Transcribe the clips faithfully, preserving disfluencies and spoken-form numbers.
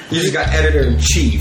You just got editor-in-chief.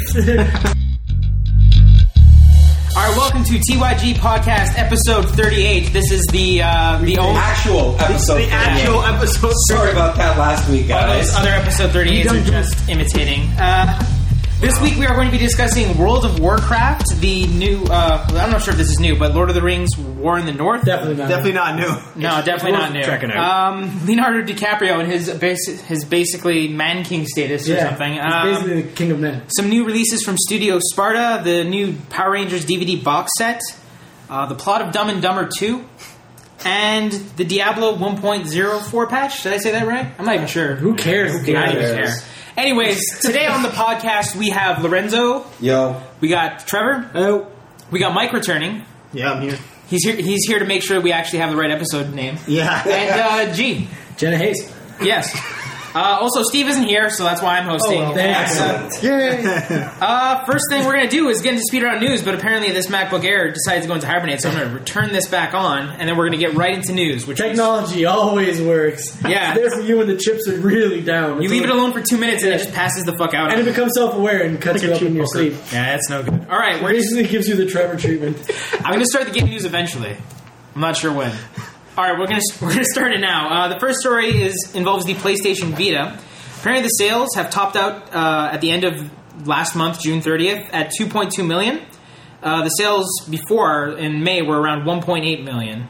Alright, welcome to T Y G Podcast, episode thirty-eight. This is the uh, the old actual episode. The actual episode. Sorry about that last week, guys. All those other episode thirty-eights are just imitating. Uh, this week we are going to be discussing World of Warcraft, the new. Uh, I'm not sure if this is new, but Lord of the Rings: War in the North. Definitely not. Definitely not new. No, definitely not new. Checking out. Um, Leonardo DiCaprio and his basi- his basically man king status or Yeah, something. he's Um, basically the king of men. Some new releases from Studio Sparta, the new Power Rangers D V D box set, uh, the plot of Dumb and Dumber two, and the Diablo one point oh four patch. Did I say that right? I'm not even sure. Who cares? I don't even care. Anyways, today on the podcast we have Lorenzo, Yo. we got Trevor, Oh, we got Mike returning. Yeah, I'm here. He's here. He's here to make sure we actually have the right episode name. Yeah. And uh, G. Jenna Hayes. Yes. Uh, also, Steve isn't here, so that's why I'm hosting. Oh, well, thanks. And, uh, Yay! Uh, first thing we're going to do is get into speedrun news, but apparently this MacBook Air decided to go into hibernate, so I'm going to return this back on, and then we're going to get right into news. Which Technology always works. Yeah. It's there for you when the chips are really down. is, you leave it alone for two minutes, and it just passes the fuck out. and it becomes self-aware and cuts you up in your sleep. Yeah, that's no good. All right, It we're just, basically gives you the Trevor treatment. I'm going to start the game news eventually. I'm not sure when. All right, we're going to we're going to start it now. Uh, the first story is involves the PlayStation Vita. Apparently, the sales have topped out uh, at the end of last month, June thirtieth, at two point two million. Uh, the sales before in May were around one point eight million.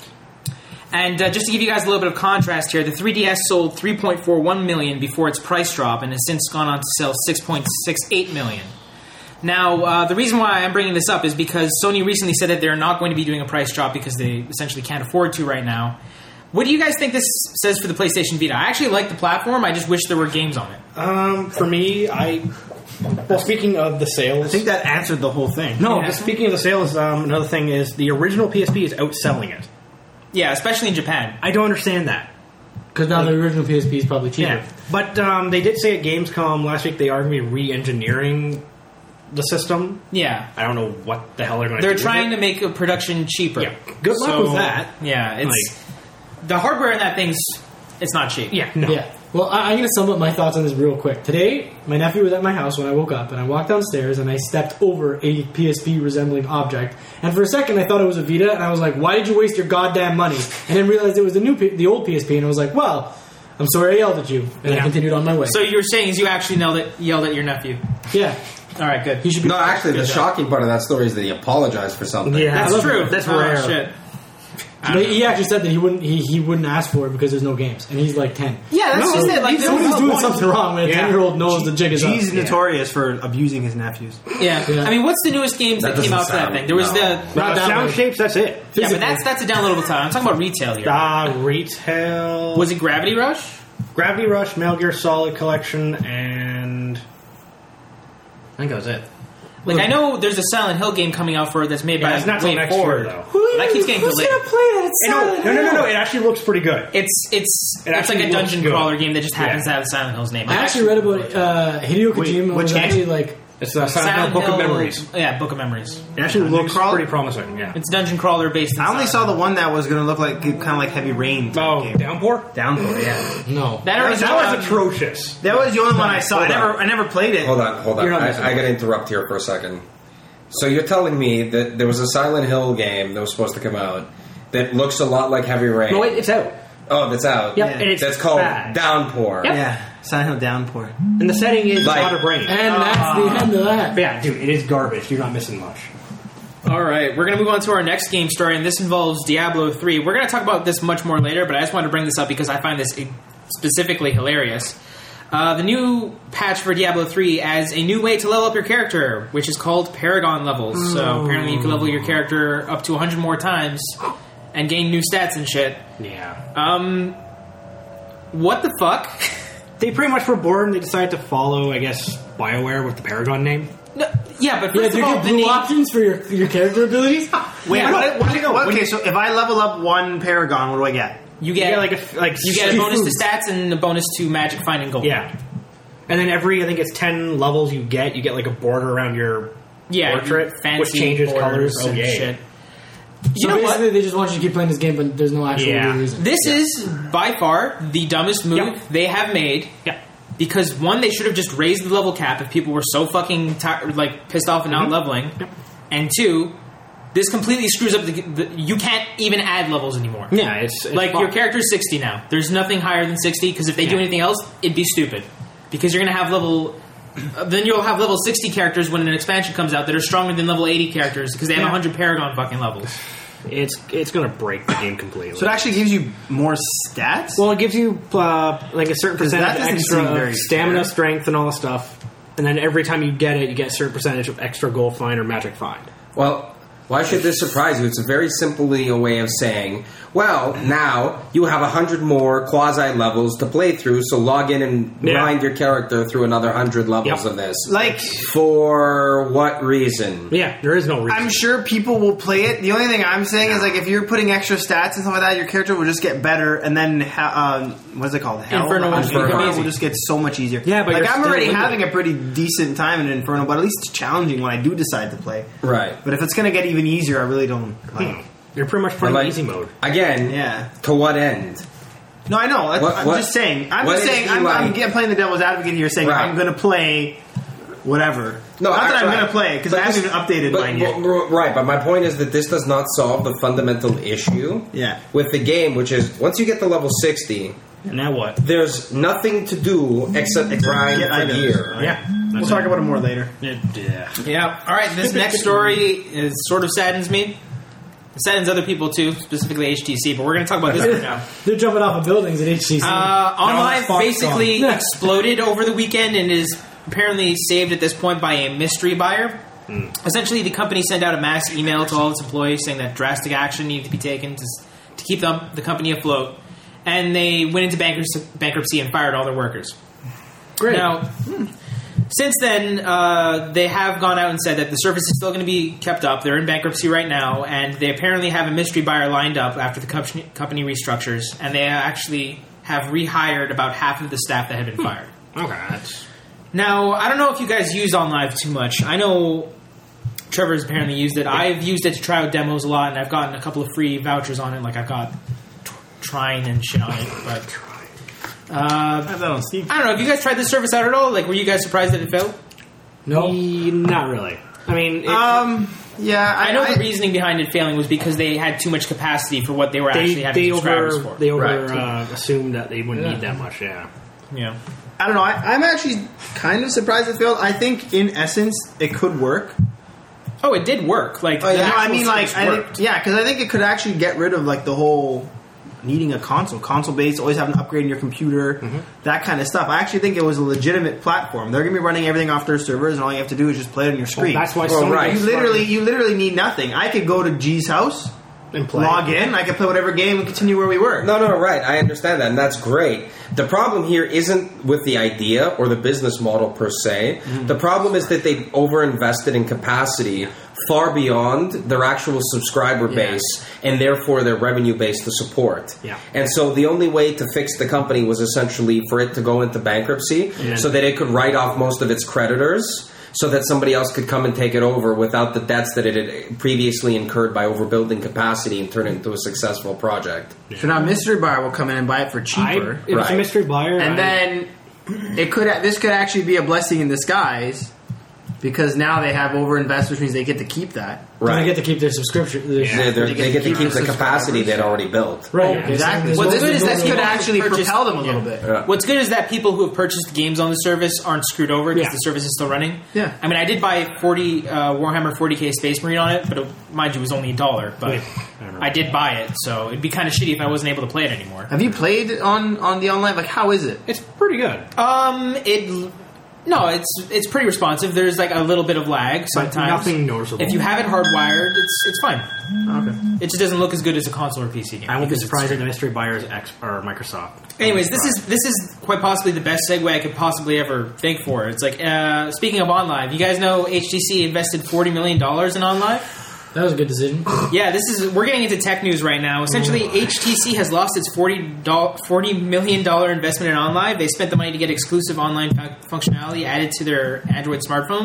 And uh, just to give you guys a little bit of contrast here, the three D S sold three point four one million before its price drop, and has since gone on to sell six point six eight million. Now, uh, the reason why I'm bringing this up is because Sony recently said that they're not going to be doing a price drop because they essentially can't afford to right now. What do you guys think this says for the PlayStation Vita? I actually like the platform. I just wish there were games on it. Um, for me, I. Well, speaking of the sales, I think that answered the whole thing. no. Yeah. But speaking of the sales, um, another thing is the original P S P is outselling it. Yeah, especially in Japan. I don't understand that. Because now the original P S P is probably cheaper. Yeah, but um, they did say at Gamescom last week they are going to be re-engineering the system. Yeah. I don't know what the hell they're going to. They're do trying with to make a production cheaper. Yeah. Good luck So, with that. Yeah, it's the hardware in that thing's it's not cheap. it. Yeah, no. Yeah. Well, I, I'm going to sum up my thoughts on this real quick. Today, my nephew was at my house when I woke up, and I walked downstairs, and I stepped over a P S P resembling object. And for a second, I thought it was a Vita, and I was like, "Why did you waste your goddamn money?" And then realized it was the new, P- the old P S P, and I was like, "Well, I'm sorry I yelled at you," and I Yeah. continued on my way. So you were saying is you actually yelled at, yelled at your nephew. yeah, All right, good. he should be. No, actually, the Good job. shocking part of that story is that he apologized for something. Yeah. That's I love true. it. That's oh, rare. Shit. But he actually said that he wouldn't. He, he wouldn't ask for it because there's no games, and he's like ten. Yeah, that's No, just it. Like, He's there's always no doing point. something wrong when a Yeah. ten-year-old knows the jig is up. He's notorious for abusing his nephews. Yeah. Yeah. I mean, what's the newest games that, That came out doesn't for that sound- thing? There was no. the Uh, that sound way. shapes. That's it. yeah, but that's that's a downloadable title. I'm talking about retail here. Uh, retail. Was it Gravity Rush? Gravity Rush, Metal Gear Solid Collection, and I think that was it. Like I know there's a Silent Hill game coming out for it that's made Yeah, by it's not till Way next Forward. year, though. But that keeps getting Who's delayed. gonna play that? It's No, Silent no, no, no, Hill. no. It actually looks pretty good. It's it's It it's like a actually dungeon looks good. crawler game that just happens Yeah. to have Silent Hill's name. I actually read about it. Uh, Hideo Wait, Kojima which was game? actually like. It's the Silent Hill Book of Memories. Yeah, Book of Memories. It actually Dungeon looks crawler? pretty promising. Yeah. It's dungeon crawler based. I only saw the one that was going to look like kind of like Heavy Rain. type Oh, game. Downpour. Downpour, yeah. No. that. That was, original- that was That was atrocious. That was the only one I saw. I Hold never, on. I never played it. Hold on, hold on. You're not I, missing I much. got to interrupt here for a second. So you're telling me that there was a Silent Hill game that was supposed to come out that looks a lot like Heavy Rain. No, wait, it's out. Oh, that's out. Yep, Yeah. and it's That's called bad. Downpour. Yep. Yeah, Silent Hill Downpour. And the setting is Like- Water Brain. And that's the end of that. But yeah, dude, it is garbage. You're not missing much. All right, we're going to move on to our next game story, and this involves Diablo three. We're going to talk about this much more later, but I just wanted to bring this up because I find this specifically hilarious. Uh, the new patch for Diablo three adds a new way to level up your character, which is called Paragon levels. So apparently you can level your character up to one hundred more times and gain new stats and shit. Yeah. Um, what the fuck? They pretty much were bored and they decided to follow, I guess, BioWare with the Paragon name. No, yeah, but Yeah, first do you of all, get the blue name... options for your your character abilities? Wait, I what, don't- what, I don't- what- when okay, you- so if I level up one Paragon, what do I get? You You get, get like a like you get a free bonus foods. to stats and a bonus to magic, finding gold. Yeah. And then every, I think it's ten levels you get, you get like a border around your yeah, portrait, fancy which changes borders colors. Oh, and yeah. shit. You So know basically, what? they just want you to keep playing this game, but there's no actual Yeah. real reason. This is by far the dumbest move Yeah. they have made. Yeah. because one, they should have just raised the level cap if people were so fucking ti- like pissed off and not Mm-hmm. leveling, and two, this completely screws up the, the. You can't even add levels anymore. Yeah, it's, it's Like, fun. your character's sixty now. There's nothing higher than sixty, because if they do Yeah. anything else, it'd be stupid. Because you're going to have level... uh, then you'll have level sixty characters when an expansion comes out that are stronger than level eighty characters, because they have Yeah. one hundred Paragon fucking levels. It's it's gonna break the game completely. So it actually gives you more stats? Well, it gives you uh, like a certain 'Cause that percentage doesn't extra seem very of stamina, fair. strength, and all the stuff. And then every time you get it, you get a certain percentage of extra gold find or magic find. Well, why should this surprise you? It's a very simply a way of saying, well, now you have a hundred more quasi levels to play through, so log in and Yeah. grind your character through another hundred levels Yep. of this. Like, For what reason? Yeah, there is no reason. I'm sure people will play it. The only thing I'm saying is, like, if you're putting extra stats and stuff like that, your character will just get better, and then, ha- um, what is it called? Hell? Inferno will just become Inferno easy. will just get so much easier. Yeah, but like, you're I'm still already limited. having a pretty decent time in Inferno, but at least it's challenging when I do decide to play. Right. But if it's going to get even easier, I really don't like. You're pretty much playing Like, easy mode. Again, Yeah. to what end? No, I know. That's, What- I'm what- just saying. I'm what just is saying. he I'm, I'm like? getting- playing the devil's advocate here, saying Right. I'm going to play whatever. No, not that I'm right. going to play because But I haven't this- even updated but- mine yet. well, Right, but my point is that this does not solve the fundamental issue Yeah. with the game, which is once you get to level sixty, Now what? there's nothing to do except grind Get for items. gear. Yeah, We'll talk about it more later. Yeah. Yeah. All right. This next story is sort of saddens me. It saddens other people too, specifically H T C. But we're going to talk about this right now. They're jumping off of buildings at H T C. Uh, Online Foxconn. basically Yeah. exploded over the weekend and is apparently saved at this point by a mystery buyer. Essentially, the company sent out a mass email to all its employees saying that drastic action needed to be taken to, to keep them, the company afloat. And they went into bankruptcy, bankruptcy and fired all their workers. Great. Now, since then, uh, they have gone out and said that the service is still going to be kept up. They're in bankruptcy right now, and they apparently have a mystery buyer lined up after the company, company restructures, and they actually have rehired about half of the staff that had been fired. Okay, that's... Now, I don't know if you guys use OnLive too much. I know Trevor's apparently used it. I've used it to try out demos a lot, and I've gotten a couple of free vouchers on it. Like, I got t- Trine and shit on it, but... Uh, I have that on Steam. I don't know. Have you guys tried this service out at all? Like, were you guys surprised that it failed? No, not really. I mean, it, Um. Yeah, I, I know I, the reasoning behind it failing was because they had too much capacity for what they were actually they having they subscribers over for. they over Right. uh, assumed that they wouldn't Yeah. need that much. Yeah. yeah. I don't know. I, I'm actually kind of surprised it failed. I think, in essence, it could work. Oh, it did work. Like, the No, I actual mean, like, service I worked. think, yeah, because I think it could actually get rid of like the whole needing a console, console based, always having to upgrade your computer, that kind of stuff. I actually think it was a legitimate platform. They're gonna be running everything off their servers, and all you have to do is just play it on your screen. That's why Well, Sony right. you literally, you literally need nothing. I could go to G's house, and play. log in, I could play whatever game, and continue where we were. No, no, right. I understand that, and that's great. The problem here isn't with the idea or the business model per se. The problem is that they've overinvested in capacity far beyond their actual subscriber base and therefore their revenue base to support. Yeah. And so the only way to fix the company was essentially for it to go into bankruptcy then- so that it could write off most of its creditors so that somebody else could come and take it over without the debts that it had previously incurred by overbuilding capacity and turn it into a successful project. So now Mystery Buyer will come in and buy it for I, cheaper, if it's a Right. mystery buyer, and I- then it could this could actually be a blessing in disguise because now they have overinvest, which means they get to keep that. Right. Right. They get to keep their subscription. Their They, they're- They they get to keep the the capacity subscribers. they'd already built. right. Oh, exactly. There's What's no- good there's is no that reason- could could have actually purchased- propel them a little yeah. bit. Yeah. What's good is that people who have purchased games on the service aren't screwed over because Yeah. the service is still running. Yeah. I mean, I did buy forty uh, Warhammer forty K Space Marine on it, but it, mind you, it was only a dollar. But Yeah. I remember. I did buy it, so it'd be kind of shitty if I wasn't able to play it anymore. Have you played on on the online? Like, how is it? It's pretty good. Um, it no, it's it's pretty responsive. There's like a little bit of lag sometimes. nothing noticeable. If you have it hardwired, it's it's fine. Okay. It just doesn't look as good as a console or P C game. I won't be because it's- surprised if the mystery buyer is X or Microsoft. Anyways, this is this is quite possibly the best segue I could possibly ever think for. It's like uh, speaking of OnLive, you guys know H T C invested forty million dollars in OnLive. That was a good decision. Yeah, this is we're getting into tech news right now. Essentially, H T C has lost its forty million dollars investment in OnLive. They spent the money to get exclusive online fun- functionality added to their Android smartphones.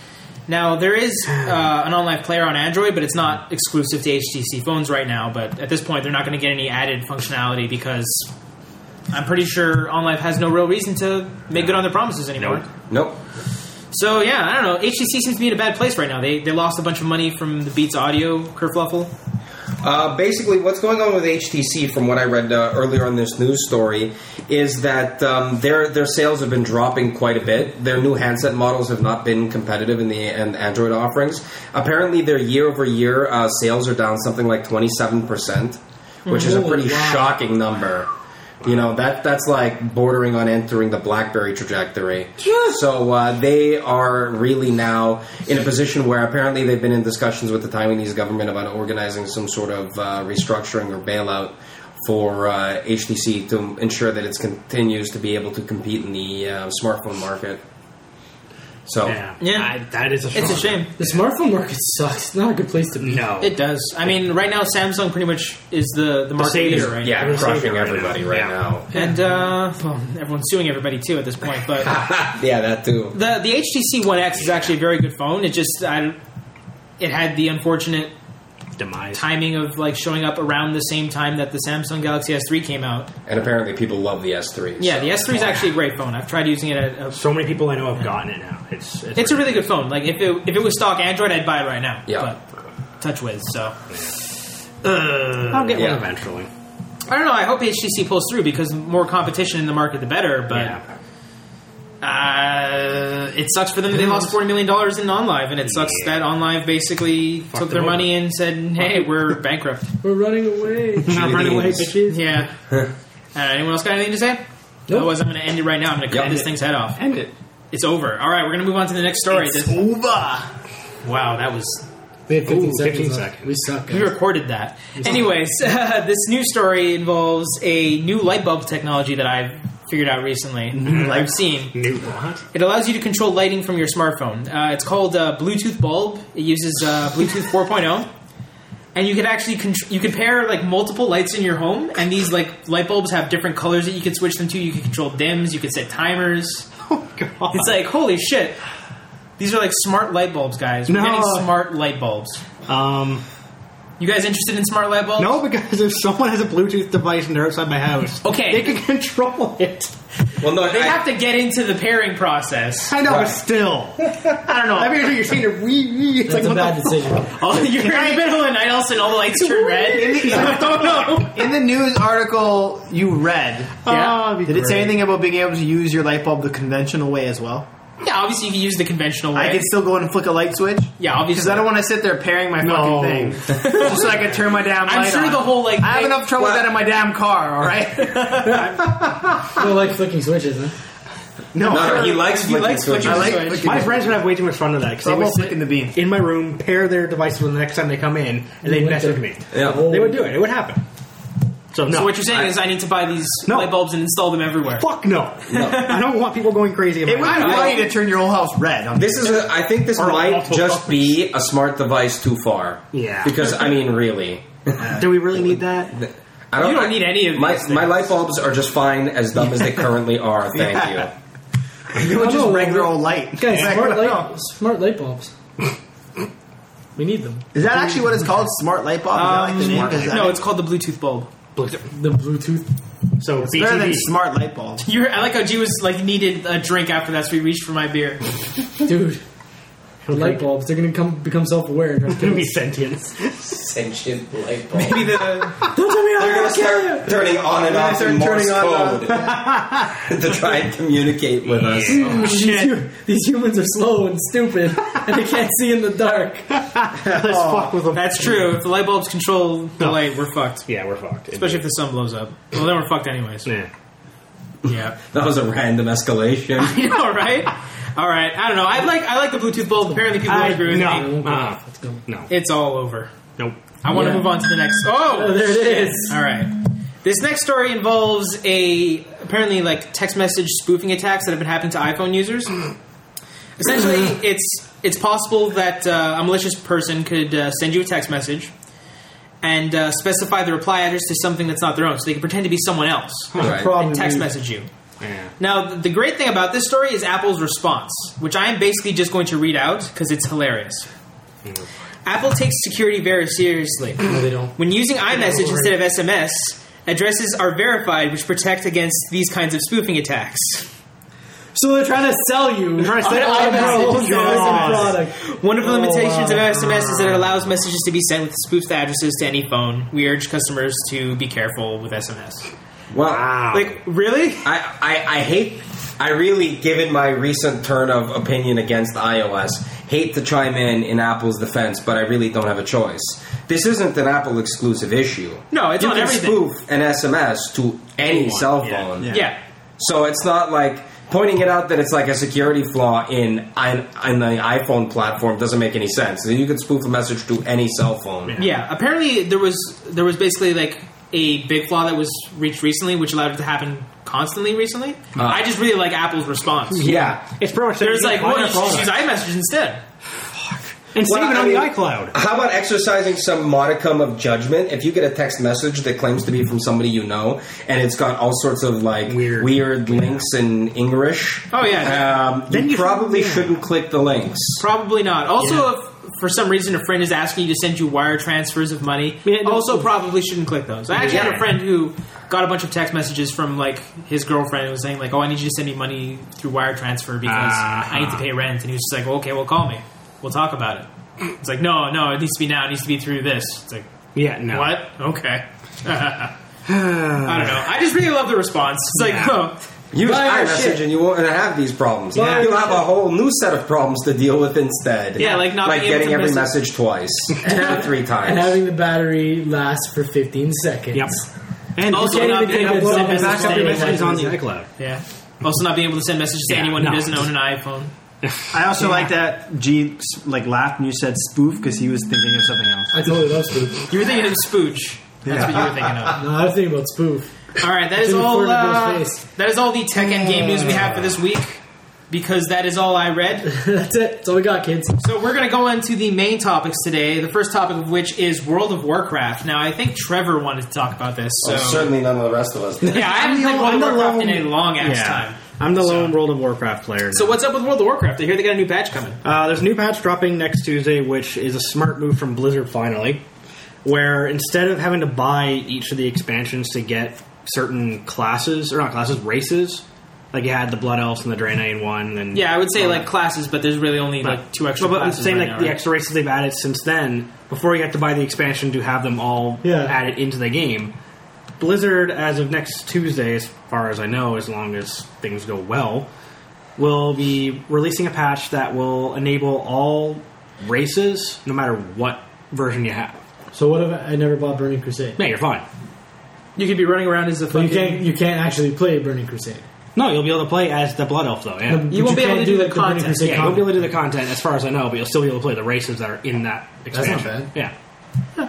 Now, there is uh, an OnLive player on Android, but it's not exclusive to H T C phones right now. But at this point, they're not going to get any added functionality because I'm pretty sure OnLive has no real reason to make good on their promises anymore. Nope. So yeah, I don't know. H T C seems to be in a bad place right now. They they lost a bunch of money from the Beats Audio kerfluffle. Uh, basically, what's going on with H T C, from what I read uh, earlier in this news story, is that um, their their sales have been dropping quite a bit. Their new handset models have not been competitive in the in Android offerings. Apparently, their year over year uh, sales are down something like twenty-seven percent, which is a pretty Holy wow. shocking number. You know, that that's like bordering on entering the BlackBerry trajectory. So uh, they are really now in a position where apparently they've been in discussions with the Taiwanese government about organizing some sort of uh, restructuring or bailout for uh, H T C to ensure that it continues to be able to compete in the uh, smartphone market. So Yeah, Yeah. I, that is a It's a strong- shame. The smartphone market sucks. It's not a good place to be. No, It does. I mean, right now Samsung pretty much is the the market savior. leader right yeah, Everyone's crushing saving right everybody now. right Yeah. now. And uh, well, everyone's suing everybody too at this point. But Yeah, that too. the the H T C One X is actually a very good phone. It just I, it had the unfortunate demise. timing of like showing up around the same time that the Samsung Galaxy S three came out. And apparently people love the S three. Yeah, so. the S three is actually a great phone. I've tried using it at. A, So many people I know have gotten it now. It's it's, it's a really good phone. Like if it if it was stock Android, I'd buy it right now. Yeah. But TouchWiz. So Uh, I'll get Yeah. one eventually. I don't know. I hope H T C pulls through because the more competition in the market, the better. But. Yeah. Uh, it sucks for them that they lost forty million dollars in OnLive, and it sucks Yeah. that OnLive basically took them their over. money and said, "Hey, we're bankrupt." We're running away. Not running away, bitches. Yeah. uh, anyone else got anything to say? Nope. Otherwise, I'm going to end it right now. I'm going to cut Yep. this thing's head off. End it. It's over. All right, we're going to move on to the next story. It's This- over. wow, that was. We had fifteen, Ooh, seconds, fifteen left. seconds. We suck. We Guys. recorded that. Anyways, uh, this new story involves a new light bulb technology that I've figured out recently. I've seen. New what? It allows you to control lighting from your smartphone. Uh, it's called uh, Bluetooth bulb. It uses uh, Bluetooth four point oh, and you could actually contr- you could pair like multiple lights in your home, and these like light bulbs have different colors that you can switch them to. You can control dims. You can set timers. Oh god. It's like holy shit. These are like smart light bulbs, guys. We're No. getting smart light bulbs. Um. You guys interested in smart light bulbs? No, because if someone has a Bluetooth device and they're outside my house, Okay. they can control it. Well, no, They I- have to get into the pairing process. I know, Right. but still. I don't know. I mean, you're saying you're wee wee. It's That's like a what bad the decision. Oh, you're in the middle of the night, all of a sudden all the lights turn red. Oh, no. In the news article you read, Yeah. Oh, it'd be did it say great. anything about being able to use your light bulb the conventional way as well? Yeah, obviously you can use the conventional way. I can still go in and flick a light switch? yeah, obviously. Because I don't want to sit there pairing my No. fucking thing. Just so I can turn my damn light I'm sure on. the whole like. I have thing- enough trouble with that in my damn car, alright? I don't like flicking switches, huh? No, No, I he likes He flicking likes switches. flicking I like switch. flicking My friends would have way too much fun with that because they I'm would all sit flicking the bean. in my room, pair their device with the next time they come in, and they'd You mess went with there. me. Yeah. Oh. They would do it. It would happen. So no. So what you're saying I- is I need to buy these No. light bulbs and install them everywhere. Fuck no. I don't want people going crazy. In It my would house. be funny to turn your whole house red. On This is, a, I think, this Or might multiple just colors. be a smart device too far. Yeah. Because I mean, really, Do we really need that? I don't. You don't I- need any of my these my things. light bulbs are just fine as dumb as they currently are. Thank Yeah. you. You would I just know, regular but- old light. Guys, Yeah. smart light, smart light bulbs. We need them. Is that actually what it's called? Smart light bulb? Is that like the name? Um, Is that no, it? it's called the Bluetooth bulb. The Bluetooth. So It's better than B T V. smart light bulb. You I like how G was like needed a drink after that, so he reached for my beer. Dude. Light bulbs, they're gonna come become self aware and try to Gonna kill be us. sentient. Sentient light bulb. Maybe the Don't tell me They're I'm gonna start turning on and off in start Morse turning on code to try and communicate with us. These, hu- these humans are slow and stupid, and they can't see in the dark. Let's fuck with them. that's true. If the light bulbs control the No. light, we're fucked. Yeah, we're fucked. Especially if the sun blows up. Well, then we're fucked anyways. Yeah. Yeah. That was a random escalation. You know, right? All right. I don't know. I like I like the Bluetooth bulb. Apparently, people I, don't agree with me. no. Uh, Let's go. no. It's all over. Nope. I want to Yeah. move on to the next. Oh, Oh, there it is. all right. This next story involves a apparently like text message spoofing attacks that have been happening to iPhone users. Essentially, it's it's possible that uh, a malicious person could uh, send you a text message and uh, specify the reply address to something that's not their own, so they can pretend to be someone else Right. Problem and text is- message you. Yeah. Now, th- the great thing about this story is Apple's response, which I am basically just going to read out because it's hilarious. Apple takes security very seriously. No, they don't. When using iMessage worry. instead of S M S, addresses are verified, which protect against these kinds of spoofing attacks. So they're trying to sell you They're trying to on sell- iMessage Oh, as a God. product. One of the Oh, limitations wow. of S M S is that it allows messages to be sent with spoofed addresses to any phone. We urge customers to be careful with S M S. Well, Like, really? I, I, I hate, I really, given my recent turn of opinion against iOS, hate to chime in in Apple's defense, but I really don't have a choice. This isn't an Apple exclusive issue. No, it's you on can everything. spoof an S M S to any Anyone, cell yeah, phone. yeah. Yeah. So it's not like pointing it out that it's like a security flaw in in, in the iPhone platform doesn't make any sense. You could spoof a message to any cell phone. Yeah, apparently there was there was basically like a big flaw that was reached recently, which allowed it to happen constantly recently. Uh. I just really like Apple's response. Yeah. It's pretty much There's like, well, well, you should use iMessage instead. and save Well, it I on mean- the iCloud. How about exercising some modicum of judgment? If you get a text message that claims to be from somebody you know, and it's got all sorts of like Weird. weird, links in English, Oh, yeah. um, Then you you probably should- shouldn't click the links. Probably not. Also, Yeah. if for some reason a friend is asking you to send you wire transfers of money, Yeah, no- also probably shouldn't click those. I actually had Yeah. a friend who got a bunch of text messages from like his girlfriend and was saying like, "Oh, I need you to send me money through wire transfer because Uh-huh. I need to pay rent." And he was just like, well, "Okay, well, call me. We'll talk about it." It's like, "No, no, it needs to be now. It needs to be through this." It's like, Yeah, no. "What? Okay." I don't know. I just really love the response. It's like, Yeah. oh, Use Buy our iMessage shit. and you won't have these problems. Buy our You'll have a shit. whole new set of problems to deal with instead. Yeah, like not like being able getting to every message- message twice, or three times. And having the battery last for fifteen seconds. Yep. And Also you not can't being even able to send upload and back messages up to your anyone. messages on the iCloud. yeah. Also, not being able to send messages to Yeah, anyone no. who doesn't own an iPhone. I also like that G like laughed when you said spoof because he was thinking of something else. I totally love spoof. You were thinking of Spooch. That's what you were thinking of. No, I was thinking about spoof. All right, that is It's in all. front of Uh, Bill's face. that is all the tech and game news we have for this week. Because that is all I read. That's it. That's all we got, kids. So we're going to go into the main topics today. The first topic of which is World of Warcraft. Now, I think Trevor wanted to talk about this. So Well, certainly none of the rest of us did. yeah, I haven't I'm the played only- World of I'm the Warcraft in lone- a long ass Yeah. time. I'm the lone So- World of Warcraft player. So now. what's up with World of Warcraft? I hear they got a new patch coming. Uh, there's a new patch dropping next Tuesday, which is a smart move from Blizzard finally, where instead of having to buy each of the expansions to get certain classes, or not classes, races, like you had the Blood Elves and the Draenei one, and Yeah, I would say all like that. classes, but there's really only Right. like two extra Well, but I'm classes. saying right like now, the right? extra races they've added since then, before you have to buy the expansion to have them all Yeah. added into the game. Blizzard, as of next Tuesday, as far as I know, as long as things go well, will be releasing a patch that will enable all races, no matter what version you have. So what if I never bought Burning Crusade? Yeah, you're fine. You could be running around as a But you fucking... can't. You can't actually play Burning Crusade. No, you'll be able to play as the Blood Elf, though. Yeah, But You won't be able can't to do the like, Burning content. Crusade yeah you won't be able content. to do the content, as far as I know, but you'll still be able to play the races that are in that not expansion. bad. Yeah.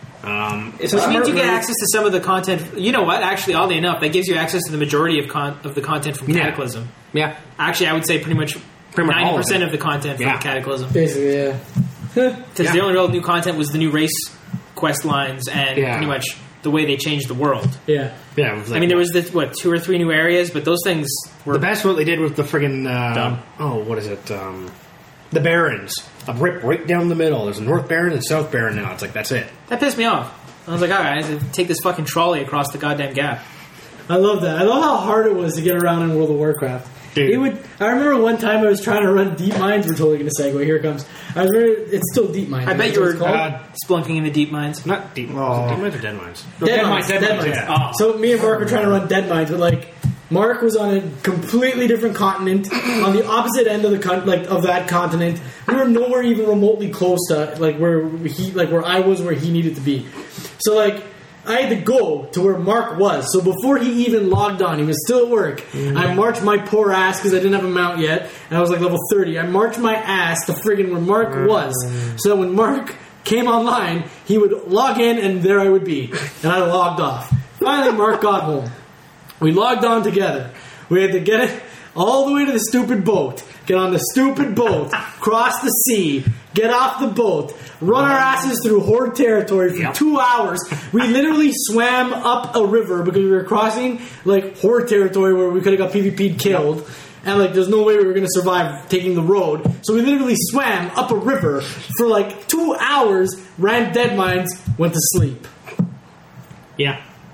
Um, it's a Which means smart you get move. access to some of the content. You know what? Actually, oddly enough, that gives you access to the majority of con- of the content from Yeah. Cataclysm. Yeah. Actually, I would say pretty much Pretty much all ninety of percent it. of the content from Yeah. Cataclysm. Basically, yeah. Because Yeah. the only real new content was the new race quest lines and Yeah. pretty much the way they changed the world. Yeah. Yeah. It was like, I mean, there was the what two or three new areas, but those things were the best what they did with the friggin' uh, Dumb. oh, what is it? Um, the Barrens. A rip right down the middle. There's a North Baron and South Baron now. It's like that's it. that pissed me off. I was like, all right, I have to take this fucking trolley across the goddamn gap. I love that. I love how hard it was to get around in World of Warcraft. Dude. It would. I remember one time I was trying to run Deep Mines. We're totally going to segue. Here it comes. I was. Very, it's still Deep Mines. I right? bet That's you what were it's called. uh, splunking in the deep mines. Not deep. Oh. Dead Mines or Dead Mines? Dead, Mines. Dead, Mines. yeah. Oh. So me and Mark were trying to run Dead Mines, but like Mark was on a completely different continent, on the opposite end of the con- like of that continent. We were nowhere even remotely close to like where he like where I was, where he needed to be. So like. I had to go to where Mark was. So before he even logged on, he was still at work. Mm-hmm. I marched my poor ass because I didn't have a mount yet, and I was like level thirty. I marched my ass to friggin' where Mark Mm-hmm. was. So that when Mark came online, he would log in, and there I would be. And I logged off. Finally, Mark got home. We logged on together. We had to get it all the way to the stupid boat, get on the stupid boat, cross the sea, get off the boat, run our asses through Horde territory for Yep. two hours. We literally swam up a river because we were crossing like Horde territory where we could have got PvP'd killed. And like, there's no way we were going to survive taking the road. So we literally swam up a river for like two hours, ran Dead Mines, went to sleep. Yeah.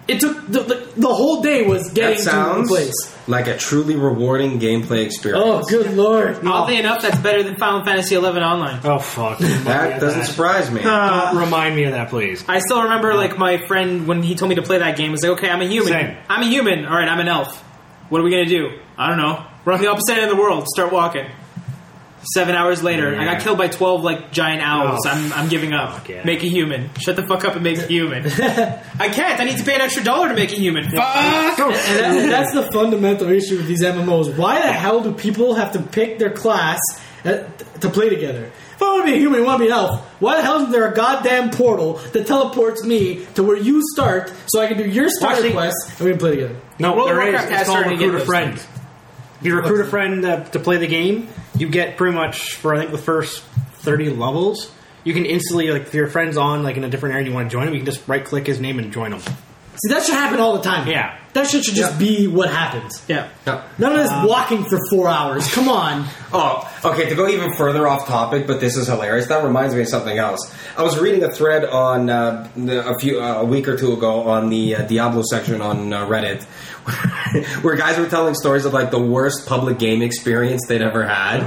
it took the, the, the whole day was getting That sounds to the place. like a truly rewarding gameplay experience. Oh, good lord! Oddly enough, that's better than Final Fantasy eleven Online. Oh fuck! That doesn't surprise me. Don't remind me of that, please. I still remember, like, my friend, when he told me to play that game, was like, okay, I'm a human. Same. I'm a human. All right, I'm an elf. What are we going to do? I don't know. We're on the opposite end of the world. Start walking. Seven hours later, Yeah. I got killed by twelve, like, giant owls. Oh, I'm, I'm giving up. fuck yeah. Make a human. Shut the fuck up and make a human. I can't. I need to pay an extra dollar to make a human. Fuck! And that, that's the fundamental issue with these M M Os. Why the hell do people have to pick their class uh, to play together? If I want to be a human, I want to be an elf. Why the hell isn't there a goddamn portal that teleports me to where you start so I can do your starter Actually- quest and we can play together? No, World of there is. Warcraft has It's called started to get recruit a those friend. things. If you recruit a friend uh, to play the game, you get pretty much for I think the first thirty levels. You can instantly, like, if your friend's on like in a different area and you want to join him, you can just right click his name and join him. See, that should happen all the time. Yeah. That shit should just Yeah. be what happens. Yeah. No. None of this walking for four hours. Come on. Oh, okay, to go even further off topic, but this is hilarious. That reminds me of something else. I was reading a thread on uh, the- a few uh, a week or two ago on the uh, Diablo section on uh, Reddit, where guys were telling stories of like the worst public game experience they'd ever had.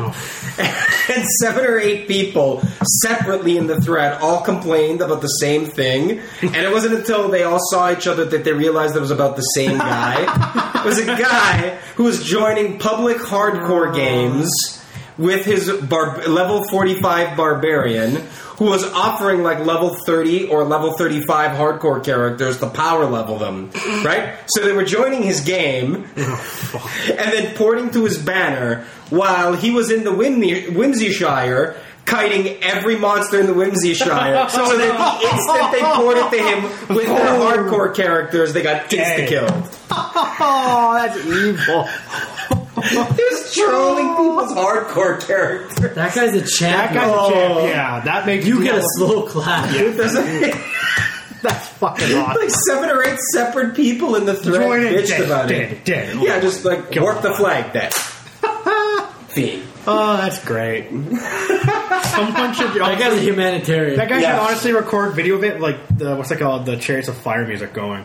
And seven or eight people separately in the thread all complained about the same thing. And it wasn't until they all saw each other that they realized it was about the same guy. It was a guy who was joining public hardcore games with his bar- level forty-five barbarian, who was offering like level thirty or level thirty-five hardcore characters to power level them, right? So they were joining his game and then porting to his banner while he was in the Whimsy- Whimsyshire kiting every monster in the Whimsyshire, so that the instant they ported to him with their hardcore characters, they got insta-killed. Oh, that's evil. He was trolling people's hardcore characters. That guy's a That champion. guy's Oh. a champ. Yeah, that makes You me get a feel- slow clap. That's fucking awesome. Like seven or eight separate people in the thread Join it, bitched dead, about dead, it. dead. Yeah, just like Kill warp the one. flag dead. Fiend. Oh, that's great. Someone should. That guy's a humanitarian. That guy Yeah. should honestly record video of it, like the what's it called, the Chariots of Fire music going.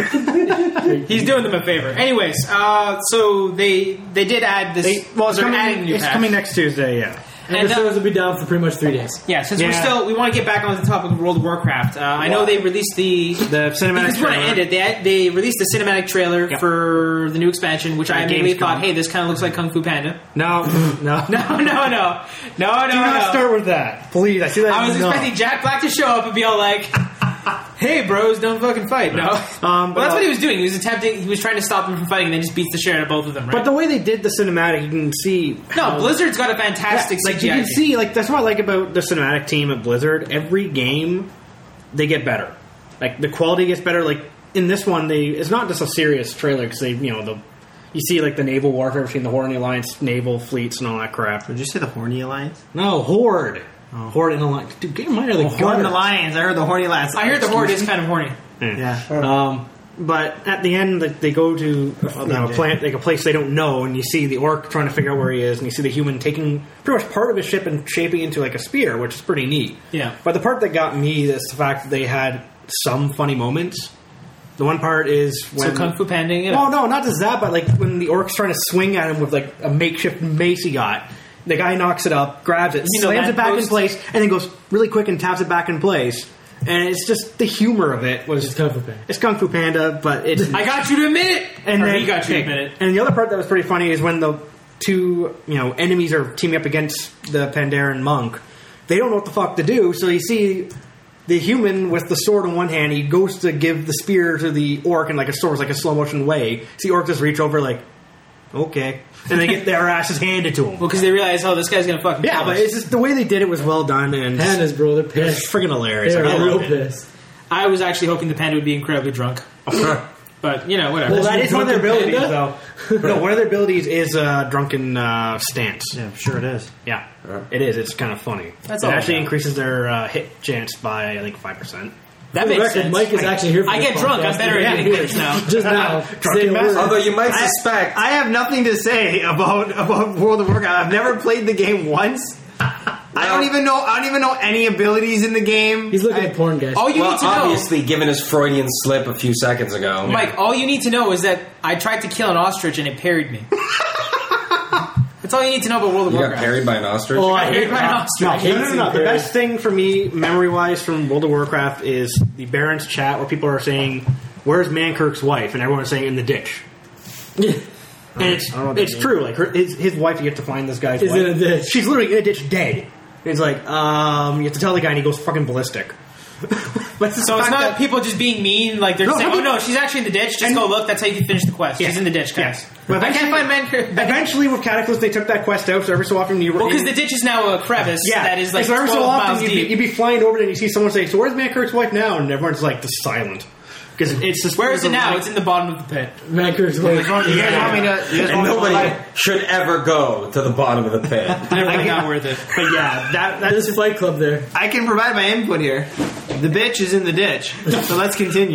He's doing them a favor. Anyways, uh, so they they did add this. They, well, it's they're coming. adding a new It's patch. coming next Tuesday. Yeah. and And, the uh, servers will be down for pretty much three days. Yeah, since we're Yeah. still, we want to get back on the topic of World of Warcraft. Uh, I know they released the The cinematic Because we're gonna trailer. end it. They they released the cinematic trailer Yep. for the new expansion, which I The immediately Gamescom. thought, hey, this kind of looks like Kung Fu Panda. No, no, No, no, no, no, no, Do not no. start with that, please. I see that. I was no. expecting Jack Black to show up and be all like, "Hey, bros, don't fucking fight." No, Um, well, that's but- what he was doing. He was attempting. He was trying to stop them from fighting, and then just beats the shit out of both of them. Right? But the way they did the cinematic, you can see. no, how- Blizzard's got a fantastic like C G I you can team. see, like that's what I like about the cinematic team at Blizzard. Every game, they get better. Like the quality gets better. Like in this one, they it's not just a serious trailer because they, you know, the you see like the naval warfare between the Horde and the Alliance naval fleets and all that crap. Did you say the Horny Alliance? No, Horde, Horde and Alliance. Dude, get your mind out of the Horny gutter. Alliance. I heard the Horny Alliance. I heard the horde is kind of horny. Yeah. Um, but at the end, like, they go to you know, a plant, like a place they don't know, and you see the orc trying to figure out where he is, and you see the human taking pretty much part of his ship and shaping into like a spear, which is pretty neat. Yeah. But the part that got me is the fact that they had some funny moments. The one part is when So Kung Fu Panda. You no, know. no, not just that, but like when the orc's trying to swing at him with like a makeshift mace he got. The guy knocks it up, grabs it, You know, slams it back in lamppost? place, and then goes really quick and taps it back in place. And it's just the humor of it was It's Kung Fu Panda. it's Kung Fu Panda, but it's I got you to admit it, and or then he got you to admit it. And the other part that was pretty funny is when the two you know enemies are teaming up against the Pandaren monk. They don't know what the fuck to do, so you see the human with the sword in one hand. He goes to give the spear to the orc in like a sort of like a slow motion way. See the orc just reach over like, okay, and they get their asses handed to them. Well, because they realize, oh, this guy's gonna fucking Yeah, kill but us. it's just the way they did it was well done and Pandas, bro, they're it's pissed. freaking hilarious. They're I real loved it. pissed. I was actually hoping the panda would be incredibly drunk, but you know, whatever. Well, that is one of their Drunken abilities, panda? though. No, one of their abilities is uh, drunken uh, stance. Yeah, I'm sure it is. Yeah, it is. It's kind of funny. That's it all actually I got. increases their uh, hit chance by I think five percent. that For the makes record, sense. Mike is actually here for I this get drunk. I'm podcast. better at getting hits now. Just now. Drunken Say a master. word. Although you might suspect, I have nothing to say about about World of Warcraft. I've never played the game once. I don't even know. I don't even know any abilities in the game. He's looking I, at porn, guys. All you Well, need to know, obviously, given his Freudian slip a few seconds ago. Mike, all you need to know is that I tried to kill an ostrich and it parried me. That's all you need to know about World of You got Warcraft. parried by an ostrich? Oh, I Parried hate by an that. ostrich. I hate No, no, no, seeing no. The parries. best thing for me, memory-wise, from World of Warcraft is the Barons chat where people are saying, "Where's Mankirk's wife?" and everyone's saying, "In the ditch." And it's I don't know what that it's means. true. Like her, his, his wife, you have to find this guy's Is wife. in a ditch. She's literally in a ditch, dead. And it's like, um, you have to tell the guy, and he goes fucking ballistic. But So it's not people just being mean, like they're No, saying, no, "Oh no, she's actually in the ditch. Just and- go look. That's how you can finish the quest. Yeah. She's in the ditch, guys." Yeah. But I can't find eventually- man. Eventually, with Cataclysm, they took that quest out. So every so often, you Well, because the ditch is now a crevice yeah, that is like And so every twelve so often miles you'd be, deep. you'd be flying over it and you see someone say, "So where's Mankirk's wife now?" And everyone's like, "Just silent." Because it's just Where is it now? like- It's in the bottom of the pit. Mankirk's You guys want me to? You guys And want me to nobody like, should ever go to the bottom of the pit. Definitely not worth it. But yeah, that that's There's a Fight Club there. I can provide my input here. The bitch is in the ditch. So let's continue.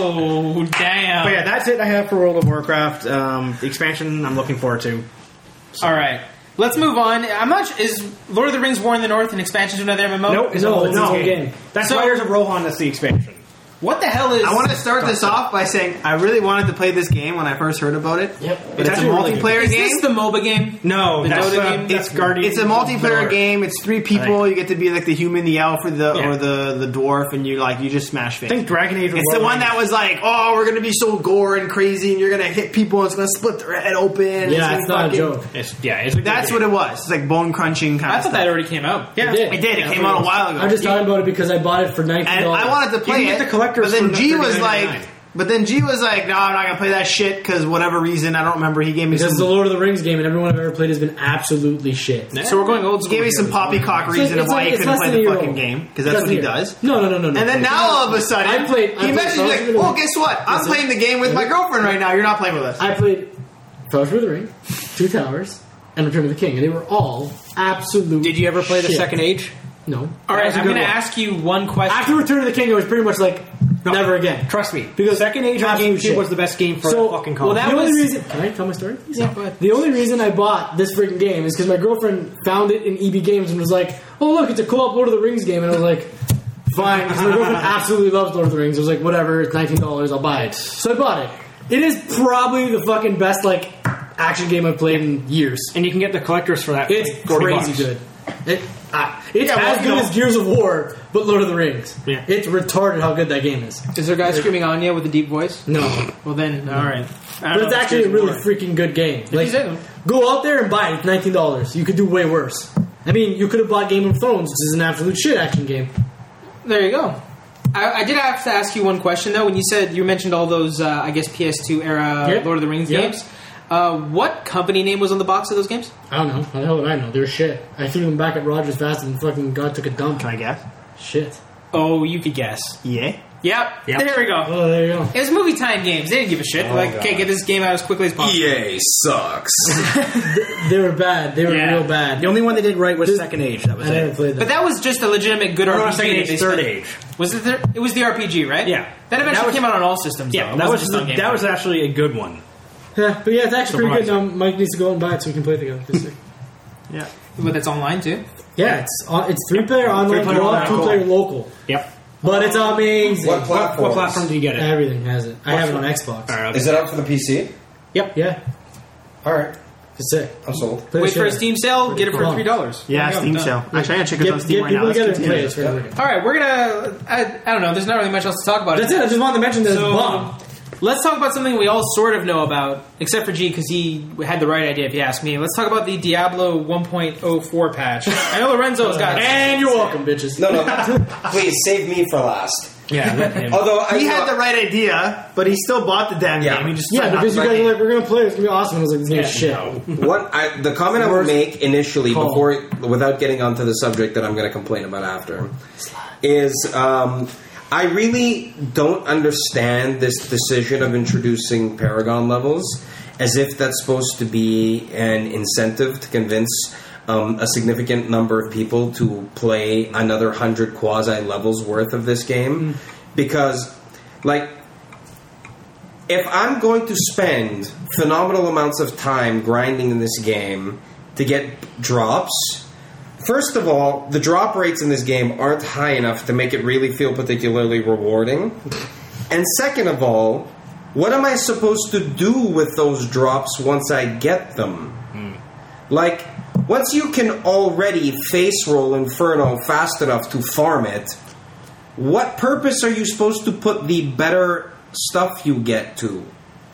Oh damn! But yeah, that's it I have for World of Warcraft. Um, the expansion I'm looking forward to. All right, let's move on. I'm not. su- Is Lord of the Rings: War in the North an expansion to another M M O? Nope, it's No, a whole it's new its own game. game. That's So- Riders of Rohan. That's the expansion. What the hell is? I want to start this off by saying I really wanted to play this game when I first heard about it. Yep. But it's, a actually really good. multiplayer Is game. this the MOBA game? No, The that's Dota uh, game? It's That's- Guardian. It's a multiplayer game. It's three people. Right. You get to be like the human, the elf, or the Yeah. or the the dwarf, and you like you just smash I things. think Dragon Age. It's the one that was like, oh, we're gonna be so gore and crazy, and you're gonna hit people, and it's gonna split their head open. Yeah, it's not a joke. It's, yeah, it's a good That's game. what it was. It's like bone crunching kind I of thought stuff. that already came out. Yeah, It did. It did. It came out a while ago. I'm just talking about it because I bought it for nineteen and dollars. I wanted to play You can it. get the collectors but then for G was thirty-nine like, ninety-nine. but then G was like, no, I'm not gonna play that shit because whatever reason, I don't remember. He gave me Because some. the Lord of the Rings game and everyone I've ever played has been absolutely shit. So we're going old He school. gave me here. some poppycock It's reason like- of why it's he like- couldn't it's play less the than a fucking year game old. because that's what he Doesn't does. No, no, no, no, no. And then now all of a sudden, I played- I he played messaged me like, Fellowship of the "Oh, Ring." guess what? I'm Listen. playing the game with my girlfriend right now. You're not playing with us." I played Fellowship of the Ring, Two Towers, and Return of the King, and they were all absolute. Did you ever play the shit. Second Age? No. All right, was a I'm good going to one. ask you one question. After Return of the King, it was pretty much like never again. Trust me. Because Second Age on absolute GameCube shit. was the best game for So, that fucking well, console. that the only was- reason. Can I tell my story? please? Yeah, go ahead. The only reason I bought this freaking game is because my girlfriend found it in E B Games and was like, "Oh look, it's a co-op Lord of the Rings game," and I was like, "Fine." Because my girlfriend absolutely loves Lord of the Rings. I was like, "Whatever, it's nineteen dollars, I'll buy it." So I bought it. It is probably the fucking best like action game I've played in years. and you can get the collectors for that. It's for forty crazy bucks. good. It, uh, it's Yeah, well, as you good know- as Gears of War, but Lord of the Rings. Yeah. It's retarded how good that game is. Is there a guy screaming Anya with a deep voice? No. Well then, all right. I don't But know it's if actually a Gears of really War. freaking good game. Like, you say- go out there and buy it. It's nineteen dollars. You could do way worse. I mean, you could have bought Game of Thrones, which is an absolute shit action game. There you go. I, I did have to ask you one question though. When you said you mentioned all those, uh, I guess P S two era Yep. Lord of the Rings Yep. games. Uh, what company name was on the box of those games? I don't know. How the hell did I know? They were shit. I threw them back at Rogers faster than fucking God took a dump. Can I guess? Shit. Oh, you could guess. Yeah. Yep. Yep. There we go. Oh, there you go. It was movie time games. They didn't give a shit. like, okay, get this game out as quickly as possible. E A sucks. They were bad. They were Yeah. real bad. The only one they did right was Second Age. That was I never it. played that. But that was just a legitimate good No, R P no, G. Second that Age, they Third spent- Age. Was it? There, it was the R P G, right? Yeah. That eventually That was- came out on all systems. Yeah, though. It that was wasn't just on Game that Boy. was actually a good one. Yeah, but yeah, it's actually pretty good. Now Surprising. Mike needs to go and buy it so we can play together. This week. Yeah. But that's online too. Yeah, it's on, it's three player online, Three-player co-op, online, two player local. Yep. But it's amazing. What platform? What platform do you get it? Everything has it. I What have it for- on Xbox. All right, okay. Is it up for the P C? Yep. Yeah, All right, it's sick. I'm sold. Play Wait the for a shit. Steam sale. Get it for Fun. three dollars. Yeah, Steam sale. Actually, I'm gonna check it Get, on Steam get right now. people Let's together and play continue. it. It's really good. All right, we're gonna. I, I don't know. There's not really much else to talk about. That's it. I just wanted to mention that So, it's bomb. let's talk about something we all sort of know about, except for G because he had the right idea. If you ask me, let's talk about the Diablo one point oh four patch. I know Lorenzo's got. And you're welcome, bitches. No, no, please save me for last. Yeah. let him. Although I, He had the right idea, but he still bought the damn Yeah. game. He just Yeah, decided not because to you buy guys it. were like, we're gonna play. It's gonna be awesome. I was like, this Yeah, game's shit. no. What I, the comment I would make initially, Call. before without getting onto the subject that I'm going to complain about after, is um, I really don't understand this decision of introducing Paragon levels as if that's supposed to be an incentive to convince um, a significant number of people to play another hundred quasi levels worth of this game, because like. If I'm going to spend phenomenal amounts of time grinding in this game to get drops, First of all, the drop rates in this game aren't high enough to make it really feel particularly rewarding. And second of all, what am I supposed to do with those drops once I get them? Mm. Like, once you can already face roll Inferno fast enough to farm it, what purpose are you supposed to put the better stuff you get to?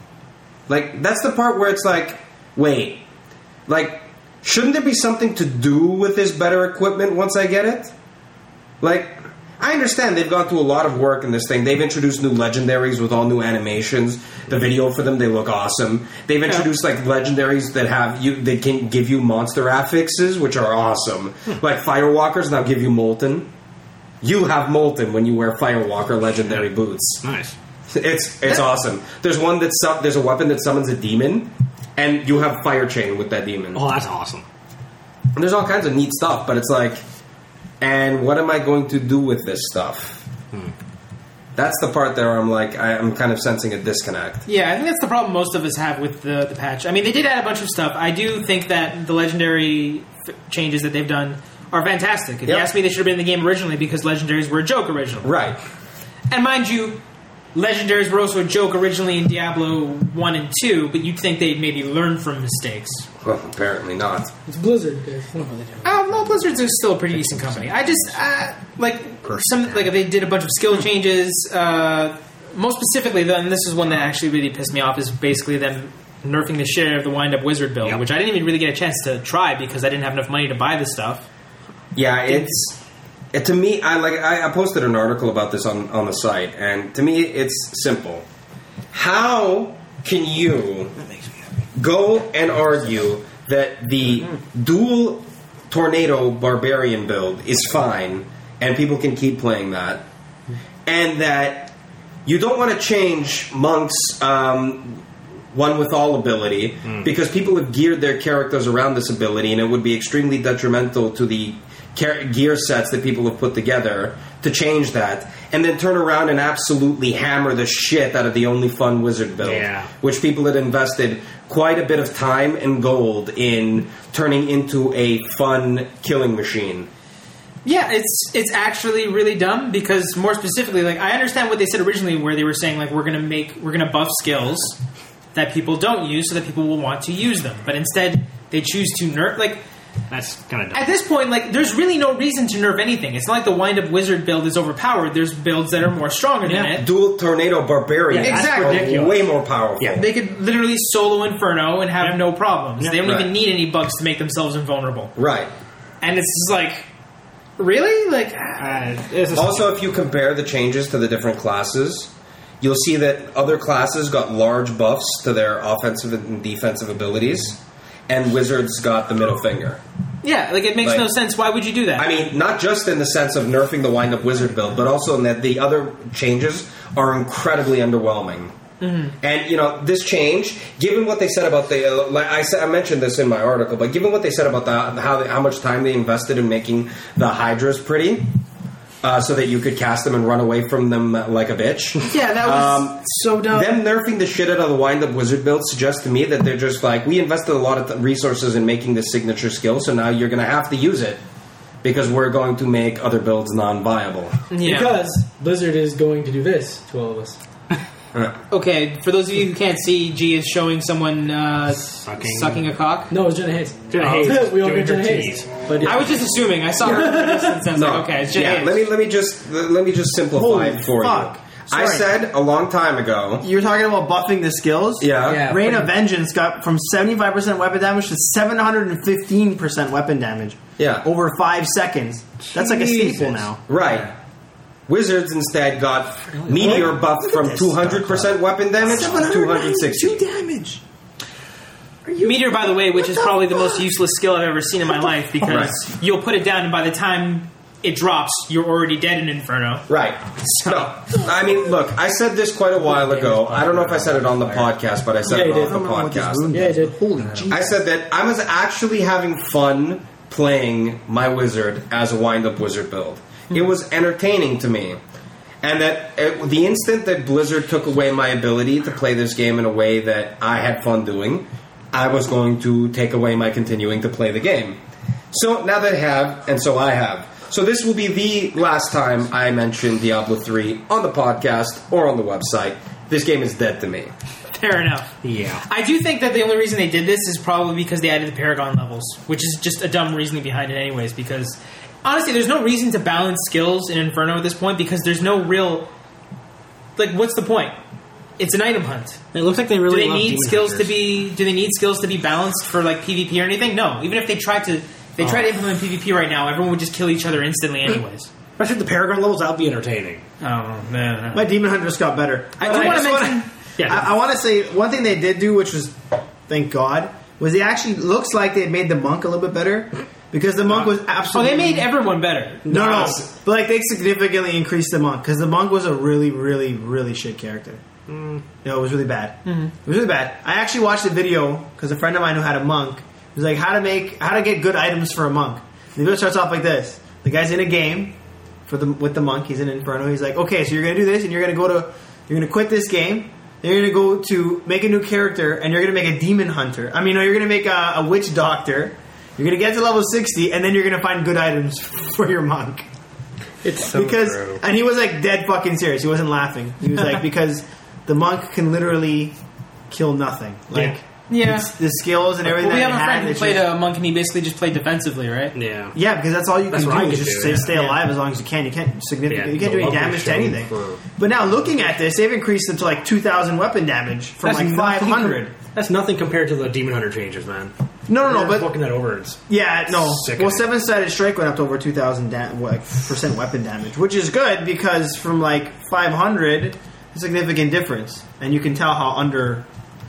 Like, that's the part where it's like, wait, like, shouldn't there be something to do with this better equipment once I get it? Like, I understand they've gone through a lot of work in this thing. They've introduced new legendaries with all new animations. The video for them, they look awesome. They've introduced like legendaries that have you, they can give you monster affixes, which are awesome. Like Firewalkers now give you Molten. You have Molten when you wear Firewalker legendary boots. Nice. It's it's awesome. There's one that su- there's a weapon that summons a demon, and you have Fire Chain with that demon. Oh, that's awesome. And there's all kinds of neat stuff, but it's like, and what am I going to do with this stuff? Hmm. That's the part there where I'm like, I, I'm kind of sensing a disconnect. Yeah, I think that's the problem most of us have with the, the patch. I mean, they did add a bunch of stuff. I do think that the legendary f- changes that they've done are fantastic. If yep. you ask me, they should have been in the game originally because legendaries were a joke originally. Right. And mind you, legendaries were also a joke originally in Diablo one and two, but you'd think they'd maybe learn from mistakes. Well, apparently not. It's Blizzard. Oh, no, Blizzard's is still a pretty decent company. I just, uh, like, some like they did a bunch of skill changes. Uh, most specifically, though, and this is one that actually really pissed me off, is basically them nerfing the shit out of the Wind-Up Wizard build, yep. which I didn't even really get a chance to try because I didn't have enough money to buy this stuff. Yeah, it's... It, to me, I like. I, I posted an article about this on, on the site, and to me, it's simple. How can you go and argue that the dual Tornado Barbarian build is fine, and people can keep playing that, and that you don't want to change Monk's um, one with all ability mm. because people have geared their characters around this ability, and it would be extremely detrimental to the gear sets that people have put together to change that, and then turn around and absolutely hammer the shit out of the only fun wizard build, yeah. which people had invested quite a bit of time and gold in turning into a fun killing machine. Yeah, it's it's actually really dumb because more specifically, like I understand what they said originally, where they were saying like we're gonna make we're gonna buff skills that people don't use so that people will want to use them, but instead they choose to nerf like. That's kind of dumb. At this point, like, there's really no reason to nerf anything. It's not like the Wind-Up Wizard build is overpowered. There's builds that are more stronger yeah. than it. Dual Tornado Barbarian. Yeah, exactly. Are way more powerful. Yeah, they could literally solo Inferno and have yeah. no problems. Yeah. They don't right. even need any bugs to make themselves invulnerable. Right. And it's just like, really? Like, uh, it's also, if you compare the changes to the different classes, you'll see that other classes got large buffs to their offensive and defensive abilities, and Wizards got the middle finger. Yeah, like, it makes like, no sense. Why would you do that? I mean, not just in the sense of nerfing the Wind-Up Wizard build, but also in that the other changes are incredibly underwhelming. Mm-hmm. And, you know, this change, given what they said about the... Uh, like I, said, I mentioned this in my article, but given what they said about the, how, they, how much time they invested in making the Hydras pretty... Uh, so that you could cast them and run away from them like a bitch. Yeah, that was um, so dumb. Them nerfing the shit out of the Wind-Up Wizard build suggests to me that they're just like, we invested a lot of th- resources in making this signature skill, so now you're going to have to use it because we're going to make other builds non-viable. Yeah. Because Blizzard is going to do this to all of us. Okay, for those of you who can't see, G is showing someone uh, sucking. sucking a cock. No, it's Jenna Hayes. Jenna Hayes. We all doing get Jenna her Hayes. titties. But yeah. I was just assuming. I saw her from a distance and I was No. like, okay, it's Jenna yeah, Hayes. let me let me just let me just simplify Holy it for fuck. you. Sorry. I said a long time ago. You were talking about buffing the skills? Yeah. Yeah. Reign of Vengeance got from seventy-five percent weapon damage to seven hundred fifteen percent weapon damage. Yeah. Over five seconds. That's like a Jesus. staple now. Right. Wizards instead got Meteor buffed Look at from this two hundred percent weapon damage to two hundred sixty. Two damage. Meteor, by the way, which is probably the most useless skill I've ever seen in my life because Right. you'll put it down and by the time it drops, you're already dead in Inferno. Right. So- No. I mean, look, I said this quite a while ago. I don't know if I said it on the podcast, but I said Yeah, it you off did. the I don't know what this podcast. rune Yeah, I does. did. Holy Jesus. I said that I was actually having fun playing my wizard as a wind-up wizard build. It was entertaining to me. And that it, the instant that Blizzard took away my ability to play this game in a way that I had fun doing, I was going to take away my continuing to play the game. So now that I have, and so I have. So this will be the last time I mention Diablo three on the podcast or on the website. This game is dead to me. Fair enough. Yeah. I do think that the only reason they did this is probably because they added the Paragon levels, which is just a dumb reasoning behind it anyways, because honestly, there's no reason to balance skills in Inferno at this point because there's no real... Like, what's the point? It's an item hunt. It looks like they really do they love need Demon skills Hunters. to be? Do they need skills to be balanced for like PvP or anything? No. Even if they tried to, if they Oh. tried to implement PvP right now, everyone would just kill each other instantly, anyways. I think the Paragon levels, that would be entertaining. Oh man. My Demon Hunter just got better. I But do want to just wanna- mention. Yeah. I, I want to say one thing they did do, which was, thank God, was they actually looks like they made the monk a little bit better because the monk was Oh, absolutely. they made everyone better. no, no, but like they significantly increased the monk because the monk was a really, really, really shit character. Mm. No, it was really bad. Mm-hmm. It was really bad. I actually watched a video because a friend of mine who had a monk was like how to make how to get good items for a monk. And the video starts off like this: the guy's in a game for the with the monk. He's in Inferno. He's like, okay, so you're gonna do this, and you're gonna go to you're gonna quit this game. Then you're gonna go to make a new character, and you're gonna make a demon hunter. I mean, no, you're gonna make a, a witch doctor. You're gonna get to level sixty, and then you're gonna find good items for your monk. It's so Because true. and he was like dead fucking serious. He wasn't laughing. He was like because the monk can literally kill nothing. Like Yeah. it's- the skills and everything. Well, we that have he a friend had, who it's played just- a monk, and he basically just played defensively, right? Yeah. yeah, because that's all you That's can what do I is could just do, stay, yeah. stay alive as long as you can. You can't significant. Yeah, you can't the do any love damage to shown anything. for- But now looking at this, they've increased it to like two thousand weapon damage from That's like five nothing hundred. com- That's nothing compared to the Demon Hunter changes, man. No, no, no. You're But looking that over, it's yeah, no. Sickening. Well, seven sided strike went up to over two thousand da- like, percent weapon damage, which is good because from like five hundred, a significant difference, and you can tell how under.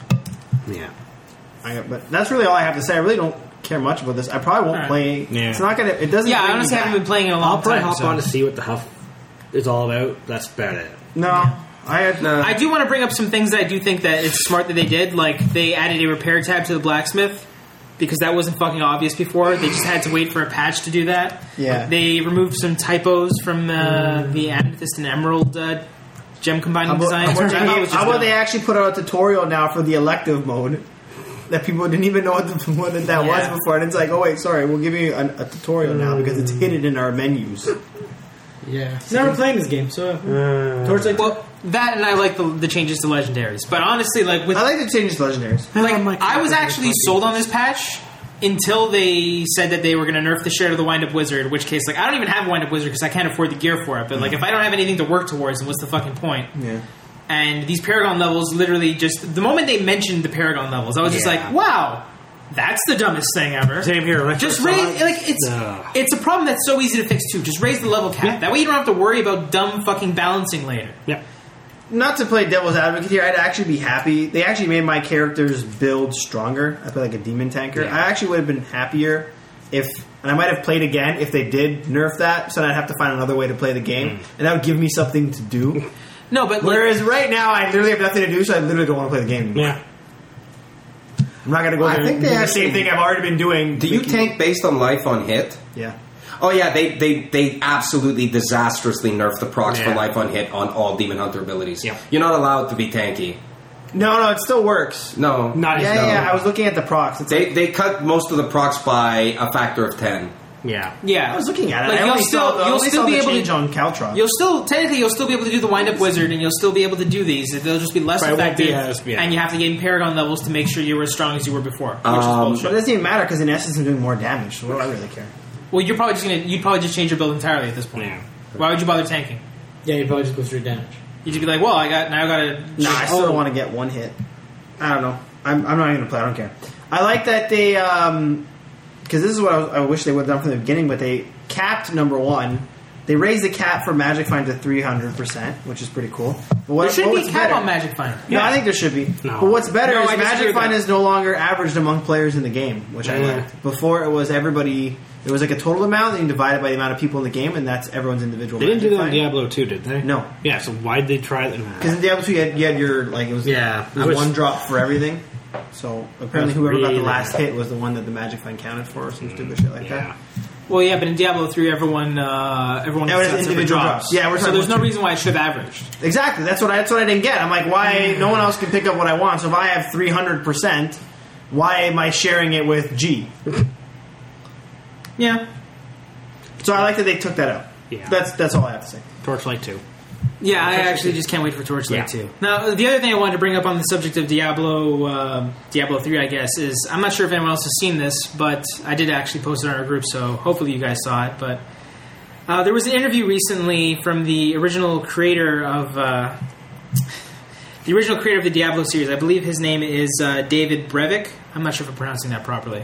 yeah. I, but that's really all I have to say. I really don't care much about this. I probably won't Alright. play. Yeah. It's not gonna. It doesn't. Yeah, bring I me honestly back. haven't been playing in a long I'll probably time. hop so- on to see what the huff is all about. That's about it. No, I had No. I do want to bring up some things that I do think that it's smart that they did. Like they added a repair tab to the blacksmith because that wasn't fucking obvious before. They just had to wait for a patch to do that. Yeah. They removed some typos from uh, the Amethyst and Emerald uh, gem combining How about, designs. how about which I thought they, was just how about dumb. they actually put out a tutorial now for the elective mode that people didn't even know what, the, what that Yeah. was before, and it's like, oh wait, sorry, we'll give you an, a tutorial now because it's hidden in our menus. Yeah. Never playing this game, so. Torchlight. Well, that and I like the, the changes to legendaries, but honestly, like with I like the changes to legendaries. like I'm like- I was actually sold on this patch until they said that they were going to nerf the share of the Wind Up Wizard. In which case, like I don't even have Wind Up Wizard because I can't afford the gear for it. But like if I don't have anything to work towards, then what's the fucking point? Yeah. And these Paragon levels, literally, just the moment they mentioned the Paragon levels, I was just Yeah. like, wow. That's the dumbest thing ever. Same here. When I Just first saw raise it, like it's Ugh. it's a problem that's so easy to fix too. Just raise the level cap. Yeah. That way you don't have to worry about dumb fucking balancing later. Yeah. Not to play devil's advocate here, I'd actually be happy. They actually made my character's build stronger. I play like a demon tanker. Yeah. I actually would have been happier if, and I might have played again if they did nerf that, so then I'd have to find another way to play the game, and that would give me something to do. No, but like, Whereas right now, I literally have nothing to do, so I literally don't want to play the game anymore. Yeah. I'm not going to go I there think and they do the actually- same thing I've already been doing. Do you making- tank based on life on hit? Yeah. Oh yeah, they they, they absolutely disastrously nerfed the procs for Yeah. life on hit on all Demon Hunter abilities. Yeah. You're not allowed to be tanky. No, no, it still works. No, Not Yeah, as yeah, no. yeah. I was looking at the procs. It's They like, they cut most of the procs by a factor of ten. Yeah. yeah, I was looking at it. Like I you'll only still saw the, I you'll only still saw be the able change to on Caltron. you'll still technically you'll still be able to do the Wind Up Wizard and you'll still be able to do these. They'll just be less But it won't be effective, as- yeah. and you have to gain Paragon levels to make sure you were as strong as you were before, which Um, is But it bullshit. doesn't even matter because in essence I'm doing more damage. So what do I really care? Well, you're probably just gonna you'd probably just change your build entirely at this point. Yeah. Why would you bother tanking? Yeah, you probably just go straight damage. You'd just be like, well, I got now I got to. Nah, I still don't want to get one hit. I don't know. I'm, I'm not even gonna play. I don't care. I like that they, um, because this is what I, was, I wish they would have done from the beginning, but they capped number one. They raised the cap for Magic Find to three hundred percent, which is pretty cool. But what, There should what be a was cap better- on Magic Find. No, I think there should be. No. But what's better No, I is disagree Magic with Find that. is no longer averaged among players in the game, which I Yeah. liked. Before it was everybody. It was like a total amount, and you divide it by the amount of people in the game, and that's everyone's individual. They didn't do Magic that in Find. Diablo two, did they? No. Yeah, so why did they try that? Because in Diablo two, you had, you had your like it was Yeah, it was I was- one drop for everything. So apparently, That's whoever got the really last bad. hit was the one that the Magic Find counted for, or some stupid shit like Yeah. that. Well, yeah, but in Diablo three, everyone uh, everyone Yeah, gets it's separate individual drops. drops. Yeah, we're so talking there's no about- reason why it should have averaged. Exactly. That's what I, that's what I didn't get. I'm like, why? No one else can pick up what I want. So if I have three hundred percent, why am I sharing it with G? Yeah. So I like that they took that out. Yeah. That's that's all I have to say. Torchlight two. Yeah, I actually just can't wait for Torchlight Yeah. two. Now, the other thing I wanted to bring up on the subject of Diablo, uh, Diablo three, I guess, is I'm not sure if anyone else has seen this, but I did actually post it on our group, so hopefully you guys saw it. But uh, there was an interview recently from the original creator of uh, the original creator of the Diablo series. I believe his name is uh, David Brevik. I'm not sure if I'm pronouncing that properly,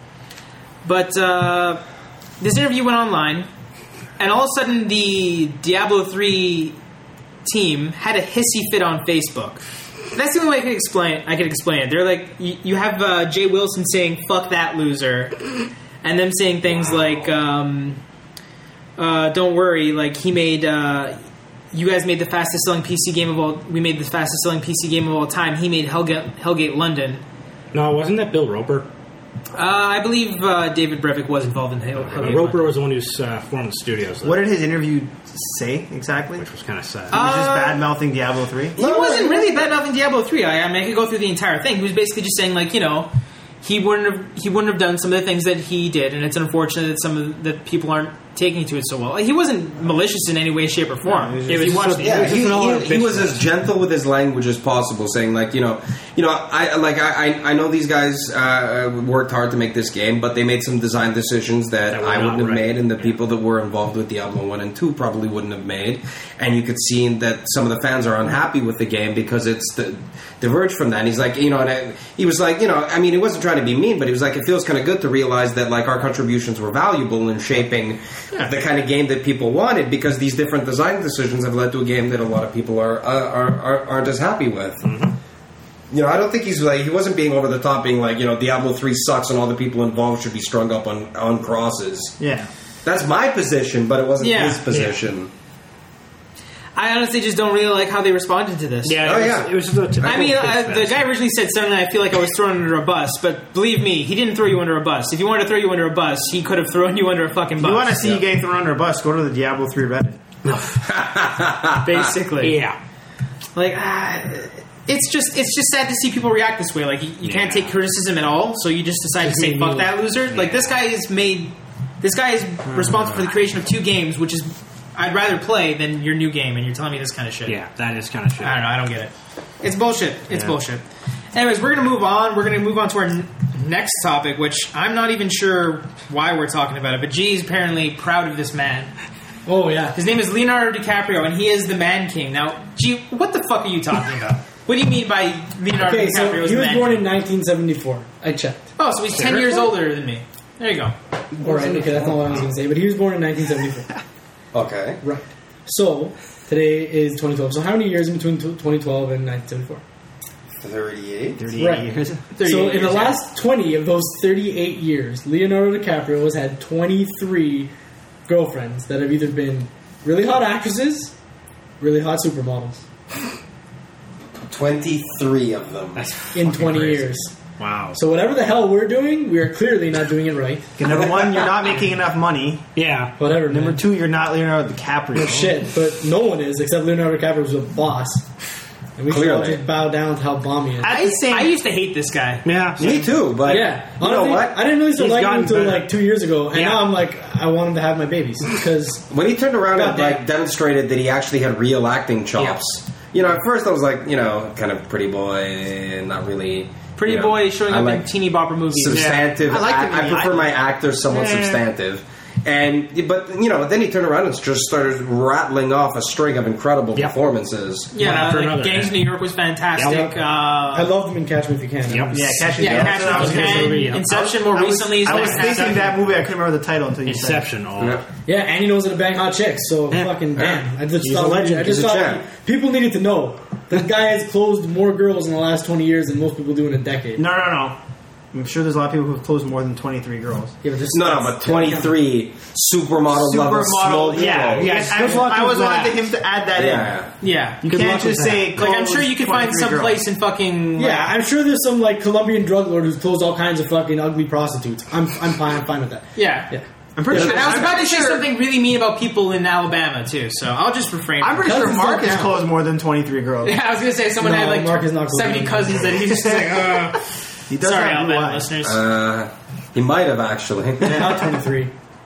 but uh, this interview went online, and all of a sudden the Diablo three team had a hissy fit on Facebook. That's the only way I could explain. I could explain it. They're like, you, you have uh, Jay Wilson saying "fuck that loser," and them saying things wow. like, um, uh, "Don't worry, like he made, uh, you guys made the fastest selling P C game of all. We made the fastest selling P C game of all time. He made Hellgate, Hellgate London." No, wasn't that Bill Roper? Uh, I believe uh, David Brevik was involved in Hell, Hellgate. Uh, Roper London. was the one who's uh, formed the studios, though, What did his interview say exactly? which was kind of sad. He was just Uh, bad mouthing Diablo three. He wasn't really bad mouthing Diablo three. I, I mean, I could go through the entire thing. He was basically just saying, like, you know, he wouldn't have he wouldn't have done some of the things that he did, and it's unfortunate that some of the, that people aren't taking to it so well. He wasn't malicious in any way, shape, or form. No, it was if just- you watch the Yeah, interview, he, an all-out he, he was bitch as gentle with his language as possible, saying like, you know, you know, I like I I I know these guys uh, worked hard to make this game, but they made some design decisions that, That were I not wouldn't have right. made, and the Yeah. people that were involved with Diablo one and two probably wouldn't have made. And you could see that some of the fans are unhappy with the game because it's the, diverged from that. And he's like, you know, and I, he was like, you know, I mean, he wasn't trying to be mean, but he was like, it feels kind of good to realize that like our contributions were valuable in shaping the kind of game that people wanted, because these different design decisions have led to a game that a lot of people are uh, are, are aren't as happy with. You know, I don't think he's like he wasn't being over the top, being like, you know, Diablo three sucks and all the people involved should be strung up on on crosses. Yeah. That's my position, but it wasn't Yeah. his position. I honestly just don't really like how they responded to this. yeah, Oh, it was, yeah. it was just a typical I mean, bitch uh, the fest. guy originally said something I feel like I was thrown under a bus, but believe me, he didn't throw you under a bus. If he wanted to throw you under a bus, he could have thrown you under a fucking bus. You want to see Yeah. you getting thrown under a bus? Go to the Diablo three Reddit. basically. Yeah. Like, ah, it's just it's just sad to see people react this way. Like, you, you can't Yeah. take criticism at all, so you just decide Just to say made "fuck me- that loser." Like, this guy is made. This guy is responsible for the creation of two games, which is I'd rather play than your new game, and you're telling me this kind of shit. Yeah, that is kind of shit. I don't know. I don't get it. It's bullshit. It's Yeah. bullshit. Anyways, we're gonna move on. We're gonna move on to our n- next topic, which I'm not even sure why we're talking about it. But G is apparently proud of this man. Oh yeah. His name is Leonardo DiCaprio, and he is the Man King. Now, G, what the fuck are you talking about? What do you mean by Leonardo Okay, DiCaprio so is he the was Man born King? in nineteen seventy-four. I checked. Oh, so he's ten years older than me. There you go. All right, okay, that's not what I was going to say, but he was born in nineteen seventy-four. Okay. Right. So today is twenty twelve. So how many years in between tw- twenty twelve and nineteen seventy-four? thirty-eight. thirty-eight Right. years. So thirty-eight in the years, last twenty of those thirty-eight years, Leonardo DiCaprio has had twenty-three girlfriends that have either been really hot actresses, really hot supermodels twenty-three of them. in twenty crazy. years. Wow. So whatever the hell we're doing, we are clearly not doing it right. Okay, number one, you're not making enough money. Yeah. Whatever. Number man. two, you're not Leonardo DiCaprio. Shit, but no one is except Leonardo DiCaprio's a boss, and we should all Clearly. just bow down to how bomb he is. I, I used to hate this guy. Yeah. Me too, but Yeah, you know honestly, what? I didn't really start He's liking him gotten until better. like two years ago, and Yeah. now I'm like, I want him to have my babies because When he turned around and God damn. like demonstrated that he actually had real acting chops, you know, at first I was like, you know, kind of pretty boy, not really Pretty you know, boy showing I up like in teeny bopper movies. substantive. I like I, him I in- prefer I- my actors somewhat Yeah. substantive. And but you know, then he turned around and just started rattling off a string of incredible Yeah. performances. Yeah, One after like another, Gangs yeah. of New York was fantastic. Yep. I Uh, loved him in Catch Me If You Can. Yep. Yeah, Catch Me If yeah, You Catch Me If was You his Can. movie, yeah. Inception more I was, recently is I was fantastic. thinking that movie. I couldn't remember the title until you said it. Inception. Oh. Yeah. Yeah, and he knows how to bang hot chicks. So Yeah. fucking damn, I just He's thought a legend. I just He's a thought champ. people needed to know the guy has closed more girls in the last twenty years than most people do in a decade. No, no, no. I'm sure there's a lot of people who've closed more than twenty-three girls. Yeah, but just, No, no, but twenty-three supermodel level small Supermodel, yeah, girls. yes. Good luck I, I with was that. wanting him to add that in. Yeah. Yeah. You Good can't luck just with say. Like, I'm sure you could find some place in fucking. like- Yeah, I'm sure there's some like Colombian drug lord who's closed all kinds of fucking ugly prostitutes. I'm, I'm fine. I'm fine with that. Yeah. Yeah. I'm pretty Yeah, sure. And I was I'm about to pretty say sure- something really mean about people in Alabama too, so I'll just refrain. I'm pretty Cousins sure Mark don't has count. closed more than twenty-three girls. Yeah, I was gonna say someone No, had like Mark is not close seventy to cousins that he just like. Uh, He does sorry, have blue Alabama eyes. listeners. Uh, he might have actually. Not twenty-three.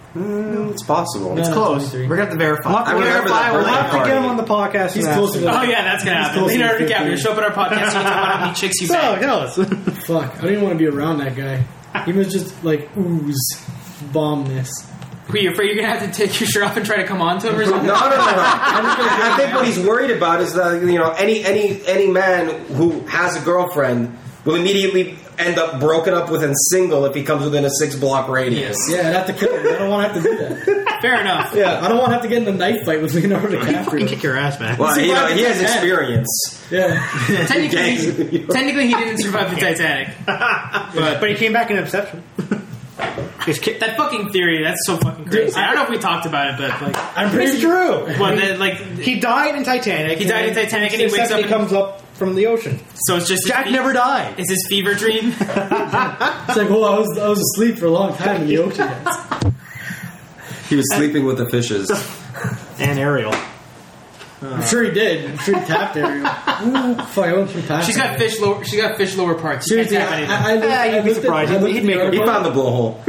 Mm, it's possible. It's No, close. twenty-three. We're gonna have to verify. I remember that We'll birthday have to party. get him on the podcast. He's and closer ask to Oh yeah, that's gonna happen. close to Leonardo fifty. DiCaprio, show up at our podcast. You can talk about how many chicks you him. So, banged. tell us. Fuck, I don't even want to be around that guy. He was just like ooze bombness. Were you afraid you're gonna have to take your shirt off and try to come on to him or No, something? no, no, no. I think what he's worried about is that you know any any any man who has a girlfriend will immediately end up broken up with and single if he comes within a six block radius. Yeah, I'd have to kill him. I don't want to have to do that. Fair enough. Yeah, I don't want to have to get in a knife fight with Leonardo You fucking DiCaprio. kick your ass, man. Well, you know, he has Survived the experience. Yeah, Technically, he, technically, he didn't survive the Titanic. But, but he came back in Inception. He's kicked. That fucking theory, that's so fucking crazy. I don't know if we talked about it, but like, I'm pretty It's sure. true. what, the, like, He died in Titanic. He died in Titanic and he wakes up He and- comes up from the ocean. so it's just his Jack fe- never died. It's his fever dream. It's like, well, I was I was asleep for a long time in the ocean. He was sleeping with the fishes. And Ariel. I'm sure he did. I'm sure he tapped Ariel. Ooh, fuck, I went through past. She's got fish lower. She got fish lower parts. She can't Seriously, tap I, anything. I, I, looked, Yeah, I you'd be looked at- surprised. I looked He'd at make the her- He article. found the blowhole.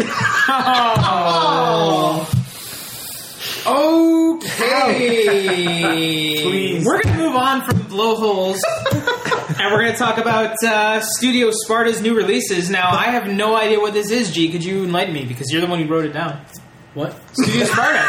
Okay. Please. We're going to move on from blowholes. And we're going to talk about uh, Studio Sparta's new releases. Now, I have no idea what this is, G. Could you enlighten me? Because you're the one who wrote it down. What? Studio Sparta.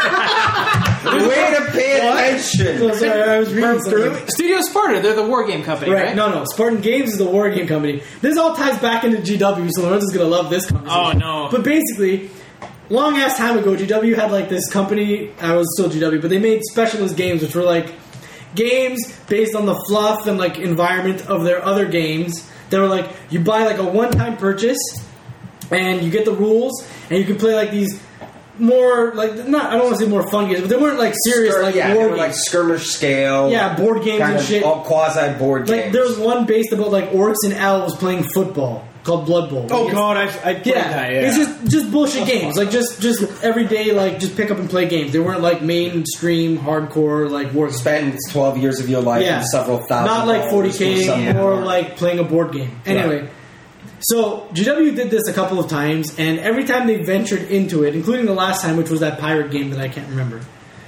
Way to pay attention. Oh, sorry, I was reading something. Studio Sparta. They're the war game company, right? Right, no, no. Spartan Games is the war game company. This all ties back into G W, so Lorenzo's gonna love this conversation. Oh, no. But basically, long ass time ago, G W had like this company. I was still G W, but they made specialist games, which were like games based on the fluff and like environment of their other games. They were like you buy like a one-time purchase, and you get the rules, and you can play like these more like not. I don't want to say more fun games, but they weren't like serious Skir- like yeah, they war were like games. skirmish scale. Yeah, board games kind and of shit. all quasi board Like games. there was one based about like orcs and elves playing football called Blood Bowl. Oh Like, god, I, I played yeah, that, yeah. it's just just bullshit games. Like just just everyday like just pick up and play games. They weren't like mainstream hardcore like war. Spend twelve years of your life Yeah, and several thousand. not like forty dollars for k, some more board. like playing a board game. Anyway. So G W did this a couple of times, and every time they ventured into it, including the last time, which was that pirate game that I can't remember.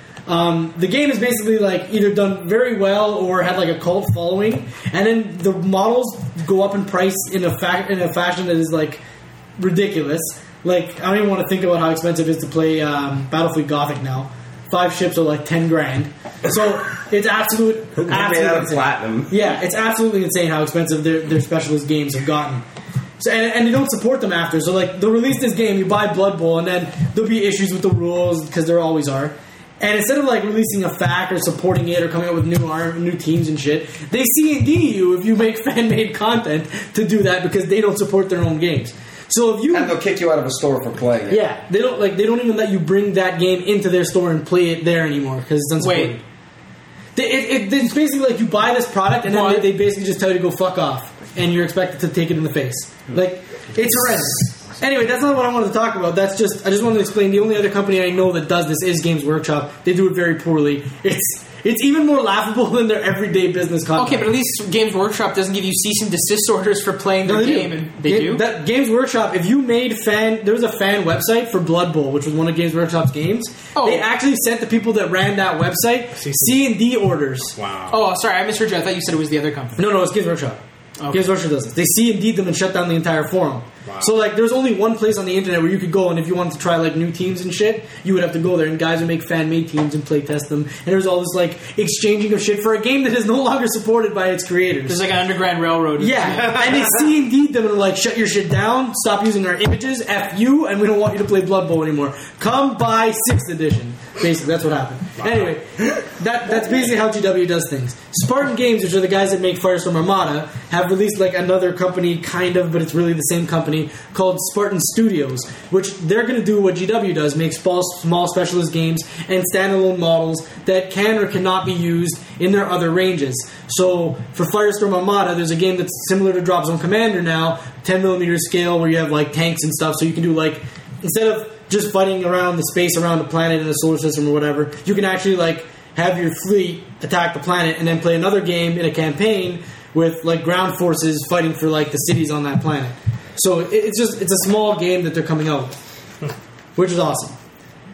Um, the game is basically like either done very well or had like a cult following, and then the models go up in price in a fa- in a fashion that is like ridiculous. Like I don't even want to think about how expensive it is to play um, Battlefleet Gothic now. Five ships are like ten grand, so it's absolute. They're made absolute out of insane. platinum. Yeah, it's absolutely insane how expensive their, their specialist games have gotten. So, and, and they don't support them after. So, like, they'll release this game, you buy Blood Bowl, and then there'll be issues with the rules, because there always are. And instead of, like, releasing a F A Q or supporting it or coming up with new arm, new teams and shit, they C and D you if you make fan-made content to do that because they don't support their own games. So if you... And they'll kick you out of a store for playing it. Yeah, they don't, like, they don't even let you bring that game into their store and play it there anymore because it's unsupported. Wait. They, it, it, it's basically like you buy this product and then What? they, they basically just tell you to go fuck off, and you're expected to take it in the face. Like it's horrendous. Anyway, that's not what I wanted to talk about. That's just I just wanted to explain. The only other company I know that does this is Games Workshop. They do it very poorly. It's it's even more laughable than their everyday business content. Okay, but at least Games Workshop doesn't give you cease and desist orders for playing their No, they game. do. And they Ga- do? That Games Workshop. If you made fan, there was a fan website for Blood Bowl, which was one of Games Workshop's games. Oh. They actually sent the people that ran that website C and D orders. Wow. Oh, sorry, I misheard you. I thought you said it was the other company. No, no, it's Games Workshop. Okay. Games Workshop does it. They C and D them and shut down the entire forum. Wow. So like, there's only one place on the internet where you could go, and if you wanted to try like new teams and shit, you would have to go there, and guys would make fan-made teams and play test them. And there's all this like exchanging of shit for a game that is no longer supported by its creators. There's like an Underground Railroad. Yeah, and they C and D'd them and are like, shut your shit down, stop using our images, F you, and we don't want you to play Blood Bowl anymore. Come buy sixth edition. Basically, that's what happened. Anyway, that that's basically how G W does things. Spartan Games, which are the guys that make Firestorm Armada, have released like another company, kind of, but it's really the same company, called Spartan Studios, which they're going to do what G W does, make small, small specialist games and standalone models that can or cannot be used in their other ranges. So, for Firestorm Armada, there's a game that's similar to Drop Zone Commander now, ten millimeter scale, where you have like tanks and stuff, so you can do like, instead of just fighting around the space around the planet in the solar system or whatever, you can actually like have your fleet attack the planet and then play another game in a campaign with like ground forces fighting for like the cities on that planet. So it- it's just it's a small game that they're coming out with, which is awesome.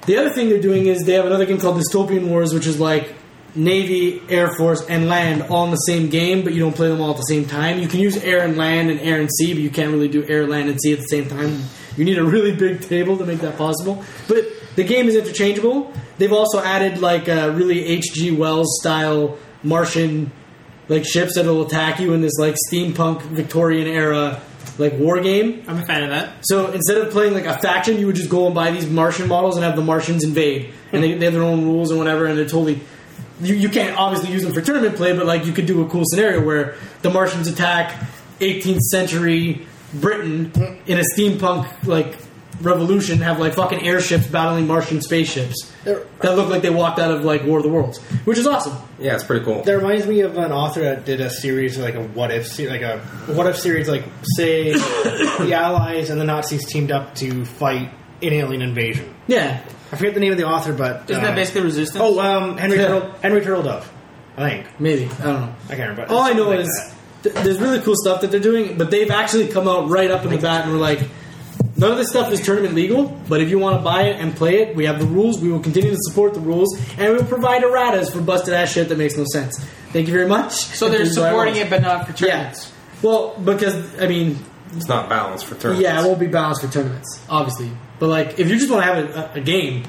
The other thing they're doing is they have another game called Dystopian Wars, which is like Navy, Air Force, and land all in the same game, but you don't play them all at the same time. You can use air and land and air and sea, but you can't really do air, land, and sea at the same time. You need a really big table to make that possible. But the game is interchangeable. They've also added like a really H G Wells style Martian like ships that will attack you in this like steampunk Victorian era like war game. I'm a fan of that. So instead of playing like a faction, you would just go and buy these Martian models and have the Martians invade, and they, they have their own rules and whatever, and they're totally. You, you can't obviously use them for tournament play, but like you could do a cool scenario where the Martians attack eighteenth century Britain in a steampunk like revolution, have like fucking airships battling Martian spaceships that look like they walked out of like War of the Worlds, which is awesome. Yeah, it's pretty cool. That reminds me of an author that did a series like a what if se- like a what if series, like say the Allies and the Nazis teamed up to fight an alien invasion. Yeah, I forget the name of the author, but Isn't uh, that basically Resistance? Oh, um, Henry Yeah. Turtle, Henry Turtledove, I think. maybe I don't know. I can't remember. All I know Something like is that. th- there's really cool stuff that they're doing, but they've actually come out right up in the bat and were like, none of this stuff is tournament legal, but if you want to buy it and play it, we have the rules. We will continue to support the rules, and we will provide erratas for busted ass shit that makes no sense. Thank you very much. So they're supporting it, but not for Yeah. tournaments. Well, because I mean, It's not balanced for tournaments. yeah, it won't be balanced for tournaments, obviously. But like, if you just want to have a, a, a game,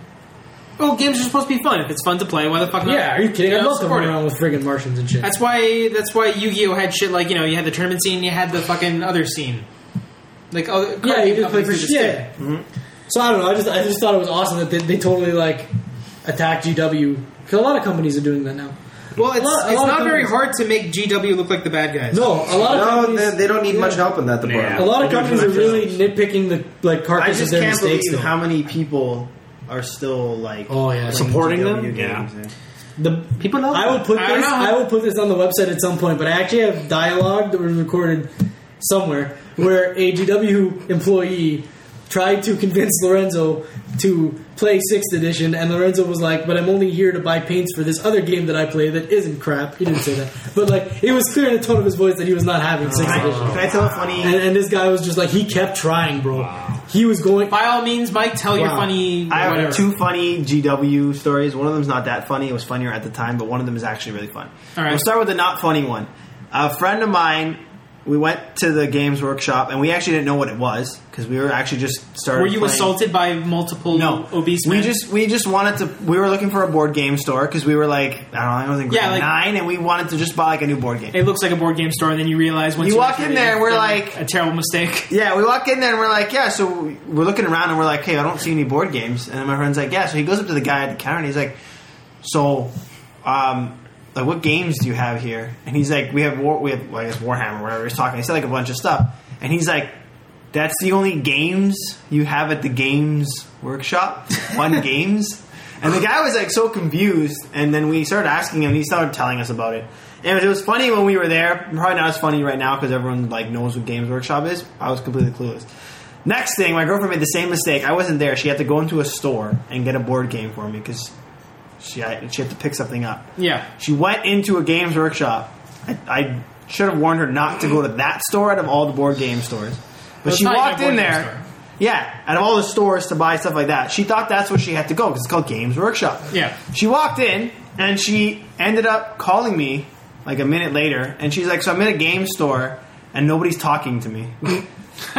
Well, games are supposed to be fun. If it's fun to play, why the fuck not? yeah, are you kidding? You I'd know, love to support run it. around with friggin' Martians and shit. That's why. That's why Yu-Gi-Oh had shit like you know you had the tournament scene, you had the fucking other scene, like other card Yeah, you game just play companies for do this shit. too. Yeah. So I don't know. I just I just thought it was awesome that they, they totally like attacked G W because a lot of companies are doing that now. Well, it's A lot- a it's lot of not very companies- hard to make G W look like the bad guys. No, a lot of No, companies, they, they don't need much yeah. help in that department. Yeah. A lot of They do companies it are really themselves. nitpicking the like I carcass just of their can't mistakes. believe though. how many people are still like Oh, yeah. playing Supporting G them? W Yeah. games. The People know I that. will put I don't this. know. I will put this on the website at some point. But I actually have dialogue that was recorded somewhere where a G W employee tried to convince Lorenzo to play sixth edition, and Lorenzo was like, "But I'm only here to buy paints for this other game that I play that isn't crap." He didn't say that, but like it was clear in the tone of his voice that he was not having sixth Can I, edition. can I tell a funny? And, and this guy was just like, he kept trying, bro. He was going. By all means, Mike, tell your Wow. funny. I have whatever. two funny G W stories. One of them's not that funny. It was funnier at the time, but one of them is actually really fun. All right. We'll start with the not funny one. A friend of mine, we went to the Games Workshop, and we actually didn't know what it was because we were actually just started. Were you playing. assaulted by multiple No, obese we men? just we just wanted to. We were looking for a board game store because we were like, I don't know, I was in grade Yeah, like- nine, and we wanted to just buy like a new board game. It looks like a board game store, and then you realize once You you walk enter in it, there, and we're it's like- a terrible mistake. Yeah, we walk in there and we're like, yeah, so we're looking around and we're like, hey, I don't see any board games. And then my friend's like, yeah. So he goes up to the guy at the counter and he's like, so, um, like, what games do you have here? And he's like, we have, War, we have, well, I guess Warhammer or whatever he's talking. He said like a bunch of stuff. And he's like, that's the only games you have at the Games Workshop? One games? And the guy was like so confused. And then we started asking him and he started telling us about it. And it was funny when we were there. Probably not as funny right now because everyone like knows what Games Workshop is. I was completely clueless. Next thing, my girlfriend made the same mistake. I wasn't there. She had to go into a store and get a board game for me because she had, she had to pick something up. Yeah. She went into a Games Workshop. I, I should have warned her not to go to that store out of all the board game stores. But Well, she it's not walked even in a board game there. store. Yeah, out of all the stores to buy stuff like that. She thought that's where she had to go because it's called Games Workshop. Yeah. She walked in and she ended up calling me like a minute later. And she's like, so I'm in a game store and nobody's talking to me. Oh,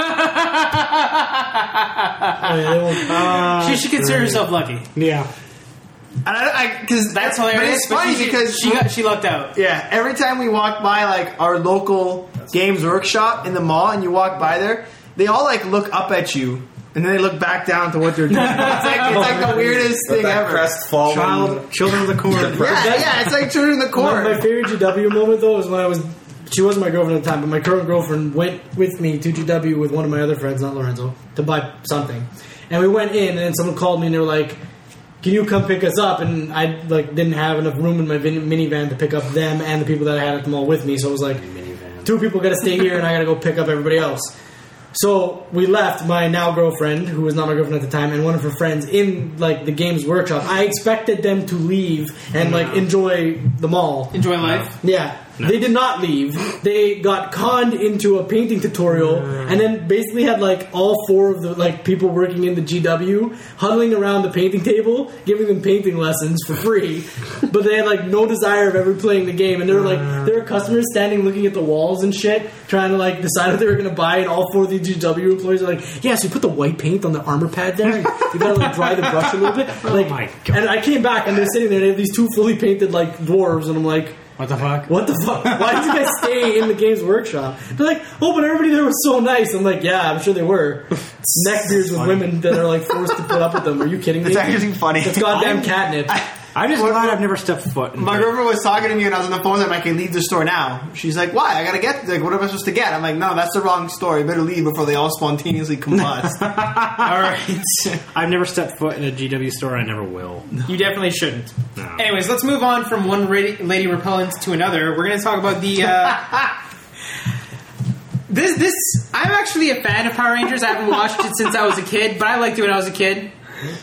yeah, they won't- she should consider herself lucky. yeah. And I, because That's but hilarious. it's funny she, because she got she lucked out. yeah, every time we walk by like our local Games Workshop in the mall, and you walk by there, they all like look up at you, and then they look back down to what they're doing. It's like it's like the weirdest With thing that ever. crestfallen. Child, children of the corn. Yeah, yeah, it's like children in the My, corn. my favorite G W moment though is when I was. She wasn't my girlfriend at the time, but my current girlfriend went with me to G W with one of my other friends, not Lorenzo, to buy something. And we went in, and then someone called me, and they were like, "Can you come pick us up?" And I like didn't have enough room in my vin- minivan to pick up them and the people that I had at the mall with me. So it was like, two people got to stay here, and I got to go pick up everybody else. So we left my now girlfriend, who was not my girlfriend at the time, and one of her friends in like the Games Workshop. I expected them to leave and like enjoy the mall. Enjoy life. Yeah. They did not leave. They got conned into a painting tutorial, and then basically had like all four of the like people working in the G W huddling around the painting table, giving them painting lessons for free. But they had like no desire of ever playing the game, and there were like there were customers standing looking at the walls and shit, trying to like decide what they were going to buy. And all four of the G W employees are like, "Yeah, so you put the white paint on the armor pad there. And you gotta like dry the brush a little bit." Like, my God. and I came back and they're sitting there. They have these two fully painted like dwarves, and I'm like, What the fuck? what the fuck? Why did you guys stay in the Games Workshop? They're like, oh, but everybody there was so nice. I'm like, yeah, I'm sure they were. Neckbeards with women that are like forced to put up with them. Are you kidding me? It's actually funny. It's goddamn catnip. I'm just glad I've never stepped foot. In My there. girlfriend was talking to me when I was on the phone. I'm like, I can leave the store now. She's like, why? I gotta get, like, what am I supposed to get? I'm like, no, that's the wrong store. You better leave before they all spontaneously combust. All right. I've never stepped foot in a G W store. I never will. You definitely shouldn't. No. Anyways, let's move on from one lady, lady repellent to another. We're going to talk about the. Uh, this this I'm actually a fan of Power Rangers. I haven't watched it since I was a kid, but I liked it when I was a kid.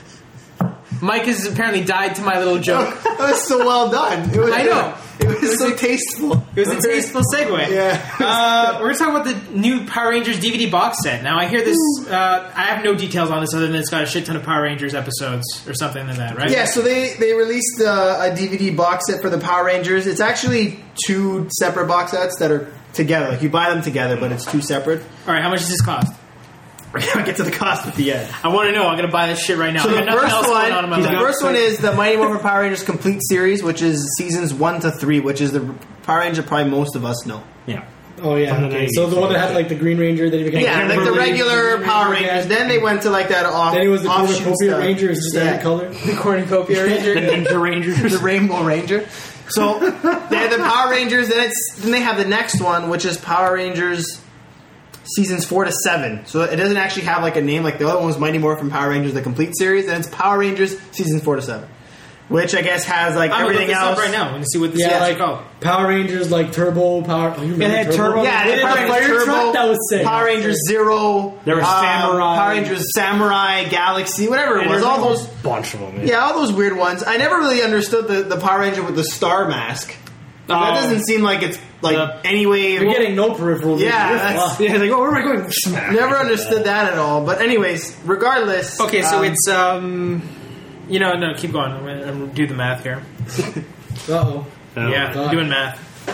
Mike has apparently died to my little joke. That was so well done. It was, I know. It was, it was so tasteful. It was a tasteful segue. Yeah. Uh, we're going to talk about the new Power Rangers D V D box set. Now, I hear this. Uh, I have no details on this other than it's got a shit ton of Power Rangers episodes or something like that, right? Yeah, so they, they released uh, a D V D box set for the Power Rangers. It's actually two separate box sets that are together. Like, you buy them together, but it's two separate. All right, how much does this cost? We're going to get to the cost at the end. I want to know. I'm going to buy this shit right now. So I the got nothing first else going on in my one, the life. first one is the Mighty Morphin Power Rangers Complete Series, which is seasons one to three, which is the Power Ranger probably most of us know. Yeah. Oh yeah. From the Okay. nineties. So the one that had like the Green Ranger, then he became Yeah, like the Kimberly, regular Green Power Ranger Rangers. again. Then they went to like that off. Then he was the offshoot Cornucopia stuff. Ranger, is just Yeah. every color. The Cornucopia Ranger. The Ninja Rangers. the Rainbow Ranger. So they had the Power Rangers. Then it's then they have the next one, which is Power Rangers seasons four to seven. So it doesn't actually have like a name. Like the other one was Mighty Morphin Power Rangers, the complete series. And it's Power Rangers seasons four to seven, which I guess has like I'm going to look everything this else. up right now and see what this Yeah, is like called. Power Rangers, like Turbo Power. Oh, you remember they had Turbo. Yeah, They they had Power the Rangers fire Turbo, truck. That was sick. Power Rangers Zero. There was um, Samurai. Power Rangers Samurai, Galaxy, whatever it And was. there's All a those. bunch of them. Yeah, all those weird ones. I never really understood the, the Power Ranger with the star mask. Like, that Oh. doesn't seem like it's like The- any way. You're getting no peripheral vision. Yeah, You're that's- fucked. Yeah, like, oh, where am I going? Smack. Never understood that at all. But anyways, regardless. Okay, so um, it's, um... You know, no, keep going. I'm going to do the math here. Uh-oh. Oh. yeah, God. I'm doing math.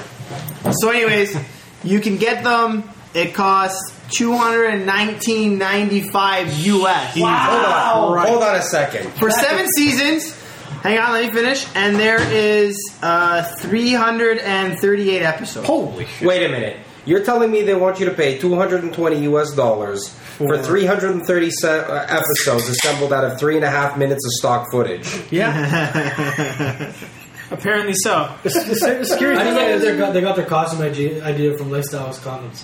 So, anyways, you can get them. It costs two hundred nineteen ninety five U S Hold on, hold on a second. for seven seasons. Hang on, let me finish. And there is uh, three hundred thirty-eight episodes. Holy shit. Wait a minute. You're telling me they want you to pay two hundred twenty U S dollars for three hundred thirty se- uh, episodes assembled out of three and a half minutes of stock footage? Yeah. Apparently so. the, the, the scary I thing think is, they got, they got their costume idea idea from Lifestyles Condoms.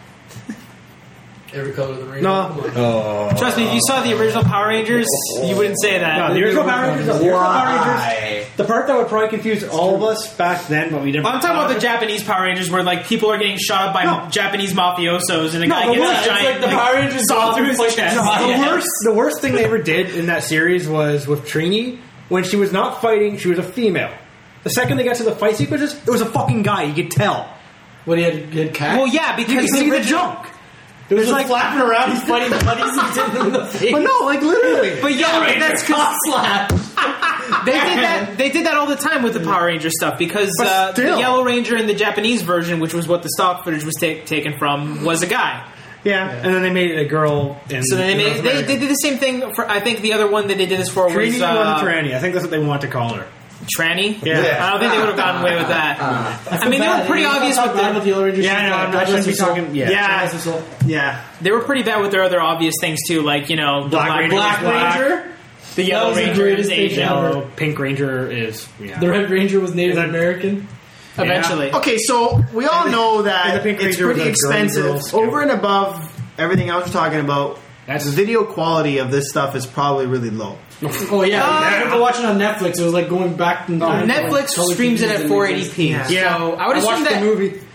Every color of the rainbow. No. Come on. Oh. Trust me, if you saw the original Power Rangers, you wouldn't say that. no, the original Power Rangers. The original Power Rangers. Why? The part that would probably confuse all of us back then, but we didn't. I'm talking about the Japanese Power Rangers where, like, people are getting shot by No. Japanese mafiosos and a guy the gets worst- a it's giant like the Power Rangers saw through his like chest. the The Yeah. worst, the worst thing they ever did in that series was with Trini. When she was not fighting, she was a female. The second they got to the fight sequences, it was a fucking guy. You could tell. What, he had, he had cat? Well, yeah, You because could see the original- junk. It was It's like like- flapping around, he's fighting buddies and hitting them in the face. But no, like literally. But yeah, but that's because slap. they did that. They did that all the time with the Power Ranger stuff because But uh, the still. Yellow Ranger in the Japanese version, which was what the stock footage was ta- taken from, was a guy. Yeah. and then they made it a girl. In, So then they in made, North they, America. they did the same thing for. I think the other one that they did this for Trini was uh, wasn't Tranny. I think that's what they want to call her. Tranny. Yeah. I don't think they would have gotten away with that. I mean, they were pretty obvious with bad their, with the Yellow Ranger. Yeah, I know, I'm not God bless be her soul. talking. Yeah. Yeah. God bless her soul. Yeah. they were pretty bad with their other obvious things too, like you know the Black Black, Ranger was Black black. Ranger, the Yellow was the Ranger is greatest thing Asian. ever. Yellow, Pink Ranger is. Yeah. The Red Ranger was Native Is that- American. Eventually, Okay, so we all know and that the Pink it's Ranger was pretty a girly expensive. girl scout. Over and above everything else we're talking about, That's- the video quality of this stuff is probably really low. Oh yeah, Uh, I remember watching it on Netflix. It was like going back in time. Netflix Color streams it T Vs at and four movies. eighty p. Yeah. So I would I assume watched that the movie.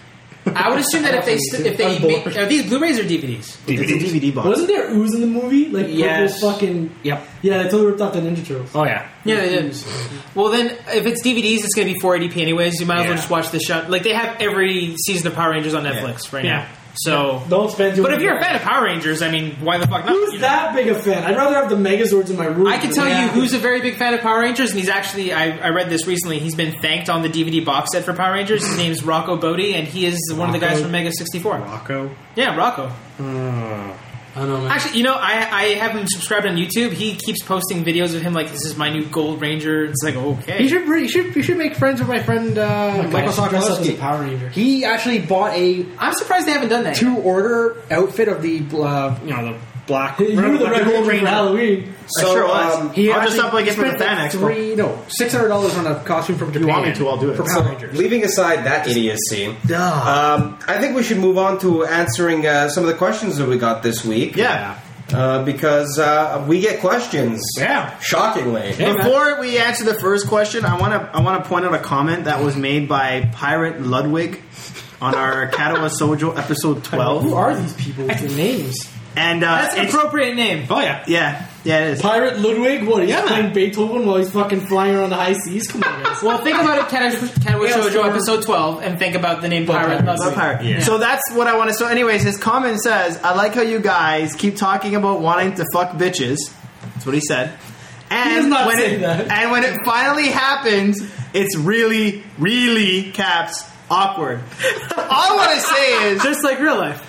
I would assume that if they st- if they Unboard. make, are these Blu-rays or D V Ds? It's a D V D box. Wasn't there ooze in the movie? Like Yes. purple fucking. Yep. Yeah, they totally ripped off the Ninja Turtles. Oh yeah. Yeah, yeah. Well, then if it's D V Ds, it's going to be four eighty p anyways. You might as well Yeah. just watch the show. Like they have every season of Power Rangers on Netflix right Yeah. now. So, Don't spend too but much if you're a money. fan of Power Rangers, I mean, why the fuck not? Who's You know? that big a fan? I'd rather have the Megazords in my room. I can than tell you that. who's a very big fan of Power Rangers, and he's actually, I, I read this recently, he's been thanked on the D V D box set for Power Rangers. His name's Rocco Bodie, and he is one of the guys Rocco? from Mega sixty-four. Rocco. Yeah, Rocco. Uh, I don't know, man. Actually, you know, I, I have him subscribed on YouTube. He keeps posting videos of him like, this is my new Gold Ranger. It's like, okay. you should you should you should make friends with my friend uh, Like, I Michael should dress up as a Sokolowski. Power Ranger. He actually bought a I'm surprised they haven't done that. two order outfit of the uh, you know the black. You were the like Red Gold Ranger for Halloween. I sure was. um, He I'll actually just up like it for the spent fan like expo. three no six hundred dollars on a costume from Japan. you want me to, I'll do it. for Power Rangers. Leaving aside that idiocy, um, I think we should move on to answering uh, some of the questions that we got this week. Yeah. Uh, because uh, we get questions. Yeah. Shockingly. Before we answer the first question, I want to I want to point out a comment that was made by Pirate Ludwig on our Katawa Sojo episode Who twelve, are these people with their names? and uh, That's an it's- appropriate name. Oh yeah. yeah, yeah, it is. Pirate Ludwig? What, he's Yeah, playing man. Beethoven while he's fucking flying around the high seas? Come on, guys. Well, think about it, Cat- Cataway Yeah, Shoujo sure. episode twelve, and think about the name Blood Pirate Pirates. Ludwig. Blood Pirate. Yeah. So that's what I want to. So, anyways, his comment says, "I like how you guys keep talking about wanting to fuck bitches." That's what he said. And He does not when say it, that. And when it finally happens, it's really, really caps awkward. All I want to say is, Just like real life.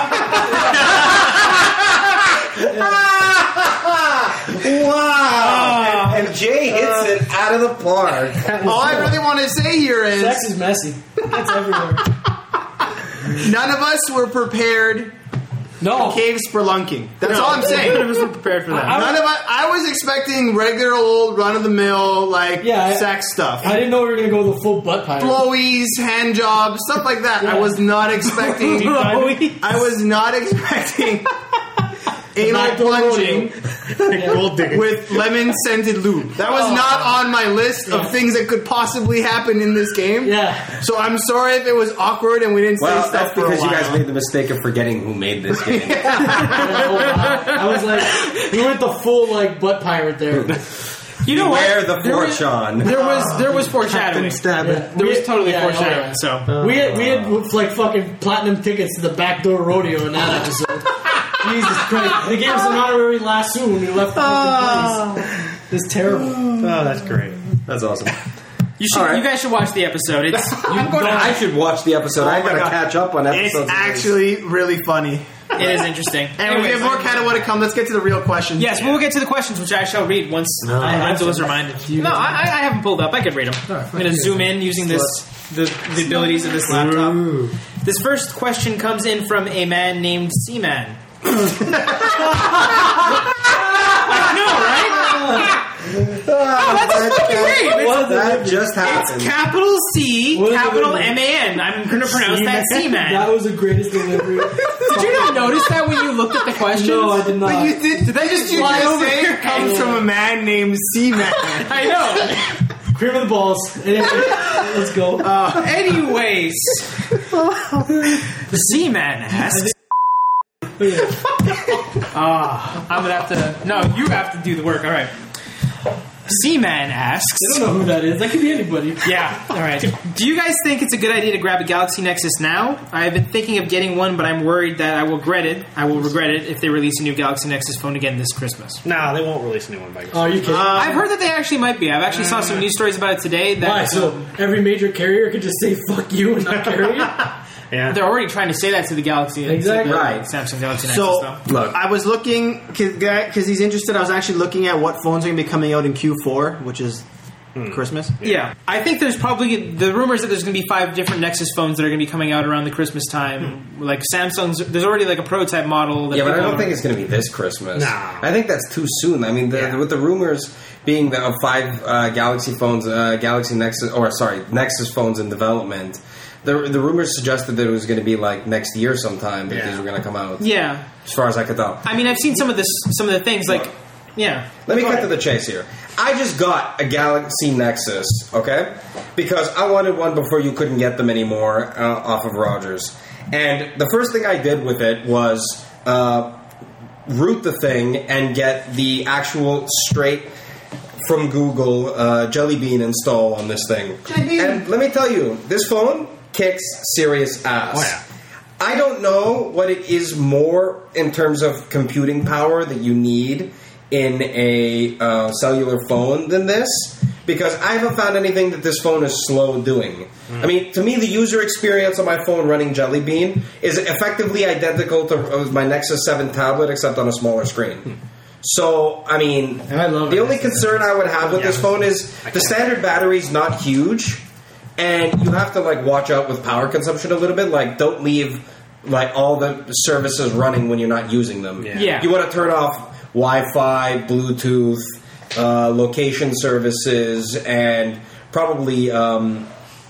Wow! and, and Jay hits it out of the park. all I really want to say here is, Sex is messy. It's everywhere. none of us were prepared No. for cave spelunking. That's all I'm saying. None of us were prepared for that. None of us. I was expecting regular old run of the mill like Yeah, I- sex stuff. I didn't know we were going to go the full butt pirate. Blowies, hand jobs, stuff like that. I Yeah. was not expecting. Blowies. I was not expecting anal Backdoor plunging Yeah. Gold digging. with lemon scented lube. That was Oh. not on my list Yeah. of things that could possibly happen in this game. Yeah. So I'm sorry if it was awkward and we didn't say Well, stuff that's for a because you while. guys made the mistake of forgetting who made this game. I was like, we went the full, like, butt pirate there. You know Beware what? the There was- fortune. There was there was foreshadowing. Stab Yeah. it. There was We- totally yeah, foreshadowing. oh, yeah. So We had, we had like fucking platinum tickets to the backdoor rodeo in that episode. Jesus Christ. They gave us an honorary lasso when we left the fucking place. It's terrible. Oh, that's great. That's awesome. you should All right. you guys should watch the episode. It's I'm going to, I should watch the episode. I Oh my got to God. catch up on It's episodes. actually really funny. it is interesting. And we Anyways, have more kind of what to come. Let's get to the real question. Yes, we'll get to the questions, which I shall read once I have those reminded. No, I, I haven't pulled up. I could read them. I'm going to zoom in using this the, the abilities of this laptop. This first question comes in from a man named Seaman. I know, right? Oh, that's fucking great. It's, That just happened. it's capital C, What is capital it? M A N. I'm going to pronounce that Seaman. That was the greatest delivery. Did you not notice that when you looked at the questions? No, I did not. But you did. Did they just you fly just over say your it comes head? from a man named Seaman? I know. Cream of the balls. Anyway, let's go. Uh, anyways, the Seaman asks. Ah, I'm gonna have to. No, you have to do the work. All right. Seaman asks. I don't know who that is. That could be anybody. Yeah. All right. Do you guys think it's a good idea to grab a Galaxy Nexus now? I have been thinking of getting one, but I'm worried that I will regret it. I will regret it if they release a new Galaxy Nexus phone again this Christmas. Nah, they won't release a new one by Oh, are you kidding? I've heard that they actually might be. I've actually saw some news stories about it today. That Why? So um, every major carrier could just say "fuck you" and not carry it. Yeah. they're already trying to say that to the Galaxy. Exactly. to the Right. Samsung Galaxy Nexus, So though. Look. I was looking because he's interested. I was actually looking at what phones are going to be coming out in Q four, which is Christmas. Yeah, I think there's probably the rumors that there's going to be five different Nexus phones that are going to be coming out around the Christmas time. Like Samsung's, there's already like a prototype model. That Yeah, but I people don't are- think it's going to be this Christmas. No. I think that's too soon. I mean, the, Yeah. with the rumors being the of five uh, Galaxy phones, uh, Galaxy Nexus, or sorry, Nexus phones in development. The, the rumors suggested that it was going to be like next year sometime that Yeah. these were going to come out. Yeah, As far as I could tell. I mean, I've seen some of this, some of the things like, yeah. Let me cut to the chase here. I just got a Galaxy Nexus, okay? Because I wanted one before you couldn't get them anymore uh, off of Rogers. And the first thing I did with it was uh, root the thing and get the actual straight from Google uh, Jelly Bean install on this thing. And let me tell you, this phone kicks serious ass. Oh, yeah. I don't know what it is more in terms of computing power that you need in a uh, cellular phone than this, because I haven't found anything that this phone is slow doing. Mm. I mean, to me, the user experience on my phone running Jelly Bean is effectively identical to uh, my Nexus seven tablet, except on a smaller screen. Mm. So, I mean, I love the it. only concern I would have with yeah. this phone is the standard battery's not huge, and you have to like watch out with power consumption a little bit. Like, don't leave like all the services running when you're not using them. Yeah. Yeah. You want to turn off Wi-Fi, Bluetooth, uh, location services, and probably um,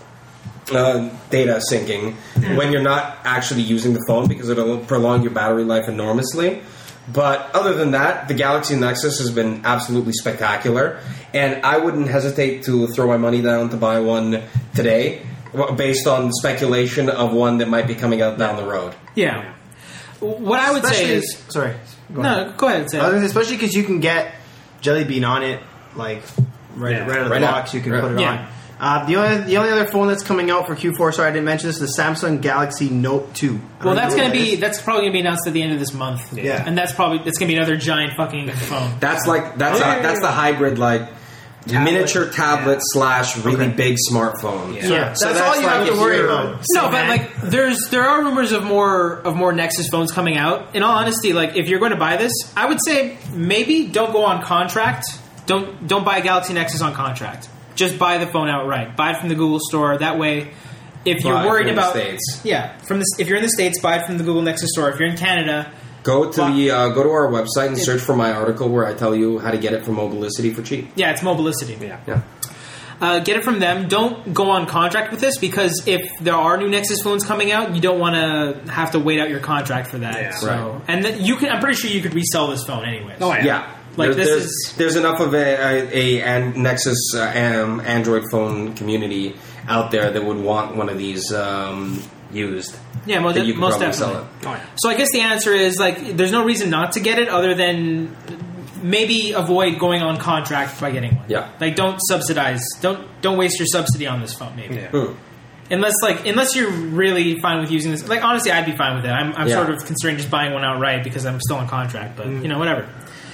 uh, data syncing when you're not actually using the phone, because it'll prolong your battery life enormously. But other than that, the Galaxy Nexus has been absolutely spectacular, and I wouldn't hesitate to throw my money down to buy one today, based on speculation of one that might be coming out down the road. Yeah. What I would say Especially- is... sorry. Go No, ahead. go ahead and say I was it. gonna say, especially because you can get Jelly Bean on it, like right, Yeah. right out of the Right now. box. You can Right. put it Yeah. on. Uh, the only the only other phone that's coming out for Q four, sorry I didn't mention this, is the Samsung Galaxy Note two. I Well, don't that's know going what to that be... is. That's probably going to be announced at the end of this month. Yeah. And that's probably... It's going to be another giant fucking phone. That's like that's a, that's the hybrid like miniature tablet slash really Okay. big smartphone. Yeah. Yeah. So That's all you have if to worry you're- about. No, but like there's there are rumors of more of more Nexus phones coming out. In all honesty, like if you're going to buy this, I would say maybe don't go on contract. Don't don't buy a Galaxy Nexus on contract. Just buy the phone outright. Buy it from the Google store. That way, if you're Buy it worried from the about States. yeah, from the if you're in the States, buy it from the Google Nexus store. If you're in Canada, Go to the uh, go to our website and search for my article where I tell you how to get it from Mobilicity for cheap. yeah, it's Mobilicity. Yeah. Yeah. Uh, get it from them. Don't go on contract with this, because if there are new Nexus phones coming out, you don't want to have to wait out your contract for that. Yeah. so, Right. and then you can. I'm pretty sure you could resell this phone anyways. Oh, yeah. Yeah. Like, There- this there's, is- there's enough of a, a, a an Nexus uh, um, Android phone community out there that would want one of these um, used. Yeah, most, that you could most probably definitely. sell it. Oh, yeah. So I guess the answer is like, there's no reason not to get it, other than maybe avoid going on contract by getting one. Yeah. Like, don't subsidize. Don't don't waste your subsidy on this phone. Maybe. Yeah. Hmm. Unless like unless you're really fine with using this. Like honestly, I'd be fine with it. I'm, I'm Yeah. sort of considering just buying one outright because I'm still on contract. But you know, whatever.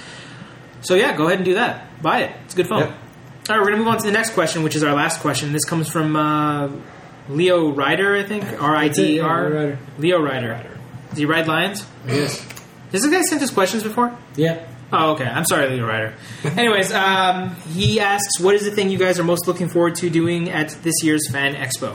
So yeah, go ahead and do that. Buy it. It's a good phone. Yep. All right, we're gonna move on to the next question, which is our last question. This comes from uh, Leo Ryder, I think. R I D yeah, Leo R. Ryder. Leo Ryder. Does he ride lions? Yes. Has this guy sent us questions before? Yeah. Oh, okay. I'm sorry, Leo Ryder. Anyways, um, he asks, what is the thing you guys are most looking forward to doing at this year's Fan Expo?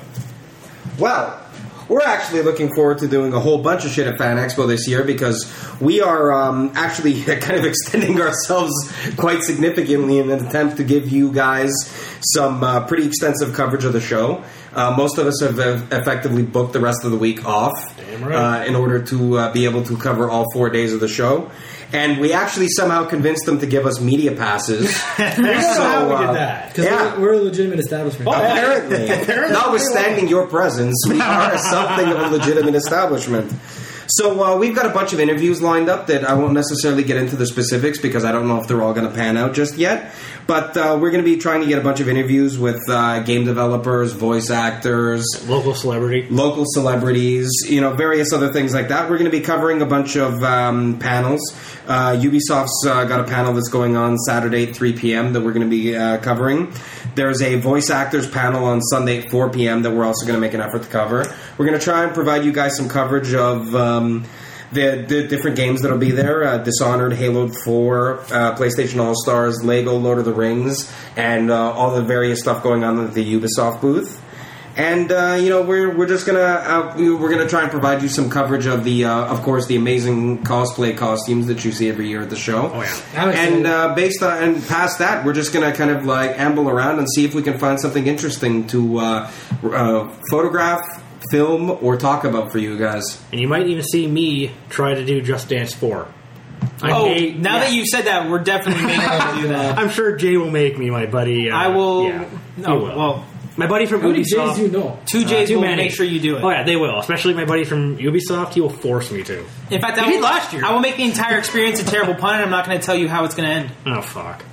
Well, we're actually looking forward to doing a whole bunch of shit at Fan Expo this year, because we are um, actually kind of extending ourselves quite significantly in an attempt to give you guys some uh, pretty extensive coverage of the show. Uh, most of us have uh, effectively booked the rest of the week off Damn right. uh, in order to uh, be able to cover all four days of the show. And we actually somehow convinced them to give us media passes. I don't know how we uh, did that. Because yeah. we're, we're a legitimate establishment. Apparently, notwithstanding your presence, we are something of a legitimate establishment. So uh, we've got a bunch of interviews lined up that I won't necessarily get into the specifics, because I don't know if they're all going to pan out just yet. But uh, we're going to be trying to get a bunch of interviews with uh, game developers, voice actors, Local celebrity. local celebrities, you know, various other things like that. We're going to be covering a bunch of um, panels. Uh, Ubisoft's uh, got a panel that's going on Saturday at three p.m. that we're going to be uh, covering. There's a voice actors panel on Sunday at four p.m. that we're also going to make an effort to cover. We're going to try and provide you guys some coverage of um, the, the different games that'll be there. Uh, Dishonored, Halo four, uh, PlayStation All-Stars, Lego, Lord of the Rings, and uh, all the various stuff going on at the Ubisoft booth. And uh, you know, we're we're just gonna uh, we're gonna try and provide you some coverage of the uh, of course the amazing cosplay costumes that you see every year at the show. Oh, yeah. I'm excited. And uh, based on and past that, we're just gonna kind of like amble around and see if we can find something interesting to uh, uh, photograph, film, or talk about for you guys. And you might even see me try to do Just Dance four. I Oh, may- now yeah. that you've said that, we're definitely making you do that. I'm sure Jay will make me, my buddy. Uh, I will. Yeah, he no, will. well, my buddy from How many Ubisoft. J's do you know? two J's too will many. make sure you do it. Oh yeah, they will. Especially my buddy from Ubisoft. He will force me to. In fact, He I did will, last year. I will make the entire experience a terrible pun, and I'm not going to tell you how it's going to end. Oh fuck.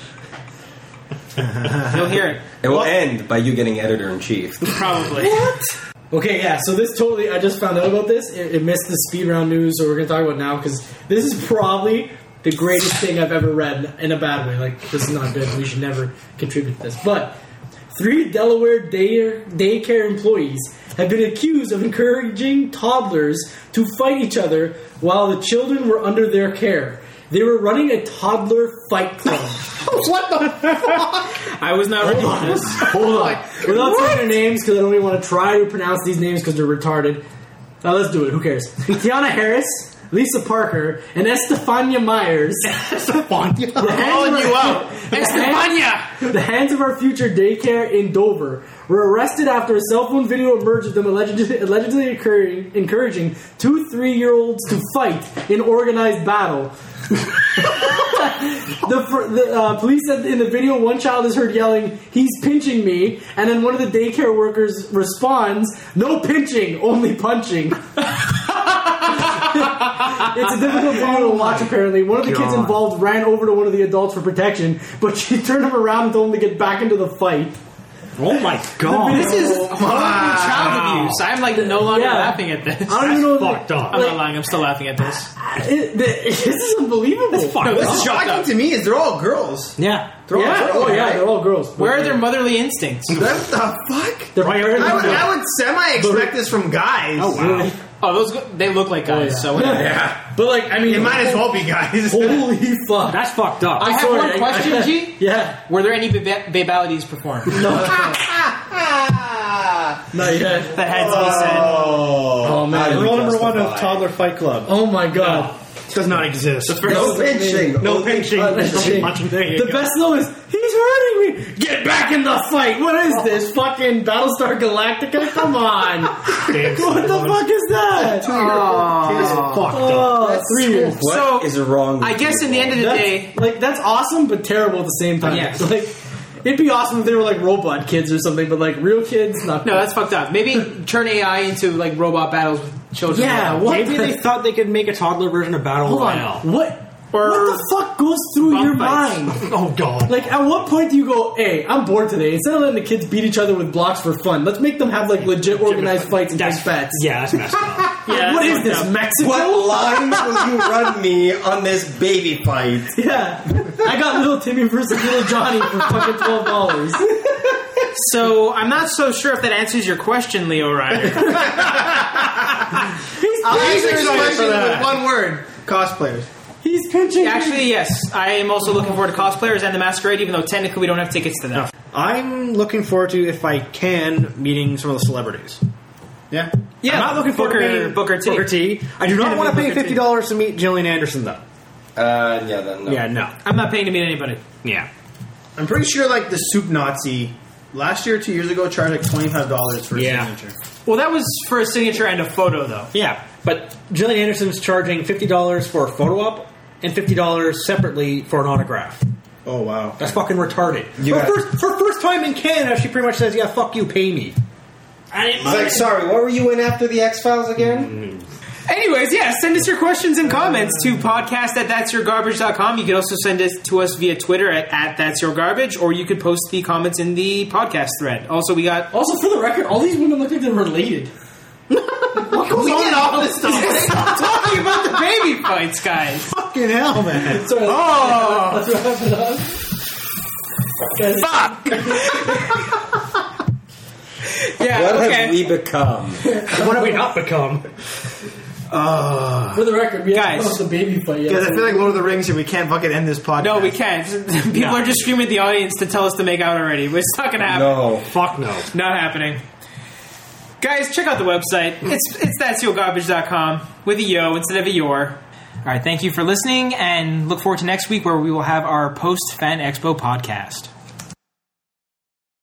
You'll hear it. It will end by you getting editor in chief. Probably. Okay, yeah, so this totally, I just found out about this. It, it missed the speed round news, so we're going to talk about it now, because this is probably the greatest thing I've ever read in a bad way. Like, this is not good. We should never contribute to this. But three Delaware day, daycare employees have been accused of encouraging toddlers to fight each other while the children were under their care. They were running a toddler fight club. What the fuck? I was not ready for this. Hold on. Without saying their names, because I don't even want to try to pronounce these names because they're retarded. Now let's do it. Who cares? Tiana Harris, Lisa Parker, and Estefania Myers. Estefania. Calling you out. Estefania! The hands of our future daycare in Dover were arrested after a cell phone video emerged of them allegedly, allegedly occurring, encouraging two three-year-olds to fight in organized battle. the fir- the uh, police said in the video one child is heard yelling, "He's pinching me," and then one of the daycare workers responds, "No pinching, only punching." It's a difficult video to watch, apparently. One of the kids God. involved ran over to one of the adults for protection, but she turned him around and told him to get back into the fight. Oh my god. This is horrible child abuse. I'm like no longer Yeah. laughing at this. I don't even know. fucked up. I'm not lying. I'm still laughing at this. It, it, this is unbelievable. No, this What's is shocked shocking up. to me is they're all girls. Yeah. They're all Yeah, girls. oh yeah, right? they're all girls. Where are their motherly instincts? What the fuck? They're parents. I would, I would semi-expect this from guys. Oh wow. Oh, those go- they look like guys. Oh, yeah. So whatever. Yeah. But like, I mean, It might as well be guys. holy fuck! That's fucked up. I have Sorry, one question, G. Yeah, Were there any baba- babalities performed? not yet. That had to be said. Oh man, How Rule do you number one of justify? Toddler Fight Club. oh my god. Does not exist. No pinching. No only pinching. punching. Punching. There you The go. best though is he's hurting me. Get back in the fight. What is this? Fucking Battlestar Galactica? Come on. Damn, What the fuck is that? That's fucked up. Oh, three years. What So, is wrong with I guess in the end of the That's, day, like that's awesome, but terrible at the same time. Yes. Like it'd be awesome if they were like robot kids or something, but like real kids, not. no, that's fucked up. Maybe turn A I into like robot battles with children. Yeah, what? Maybe they thought they could make a toddler version of Battle Hold Royale. on. What? Or what the fuck goes through bump your fights. mind? Oh god. Like, at what point do you go, hey, I'm bored today. Instead of letting the kids beat each other with blocks for fun, let's make them have, like, legit organized fights and take That's bets. Yeah, that's messed up. Yeah, What that's is fucked this, up. Mexico? What lines will you run me on this baby fight? Yeah. I got little Timmy versus little Johnny for fucking twelve dollars. So I'm not so sure if that answers your question, Leo Ryder. I'll answer Please this answer question that. with one word. Cosplayers. He's pinching. Actually, yes, I am also looking forward to cosplayers and the masquerade, even though technically we don't have tickets to that. I'm looking forward to, if I can, meeting some of the celebrities. Yeah. Yeah, I'm not looking forward Booker, to meeting Booker T. Booker T. I do not Gonna want to be pay Booker T. fifty dollars to meet Gillian Anderson, though. Uh, yeah, then no. Yeah, no. I'm not paying to meet anybody. Yeah. I'm pretty sure, like, the Soup Nazi last year, two years ago, charged like twenty-five dollars for a Yeah. signature. Well, that was for a signature and a photo, though. Yeah, but Gillian Anderson's charging fifty dollars for a photo op and fifty dollars separately for an autograph. Oh, wow. That's fucking retarded. You for, got- first, for first time in Canada, she pretty much says, yeah, fuck you, pay me. I didn't It's like, sorry, what were you in after the X-Files again? Anyways, yeah, send us your questions and comments to podcast at that's your garbage dot com. You can also send it to us via Twitter at, at that's your garbage, or you could post the comments in the podcast thread. Also, we got Also, for the record, all these women look like they're related. What goes we get off this topic. Stop talking about the baby fights, guys. Fucking hell, man. Sorry, Oh, let's wrap it up. fuck. Yeah, What okay. have we become? What have we not become? For the record, we Guys. haven't the baby fight yet. Guys, I feel like Lord of the Rings here. We can't fucking end this podcast. No, we can't. People No. are just screaming at the audience to tell us to make out already. It's not going to happen. No. Fuck no. Not happening. Guys, check out the website. It's it's that's your garbage dot com with a yo instead of a your. All right, thank you for listening, and look forward to next week where we will have our post Fan Expo podcast.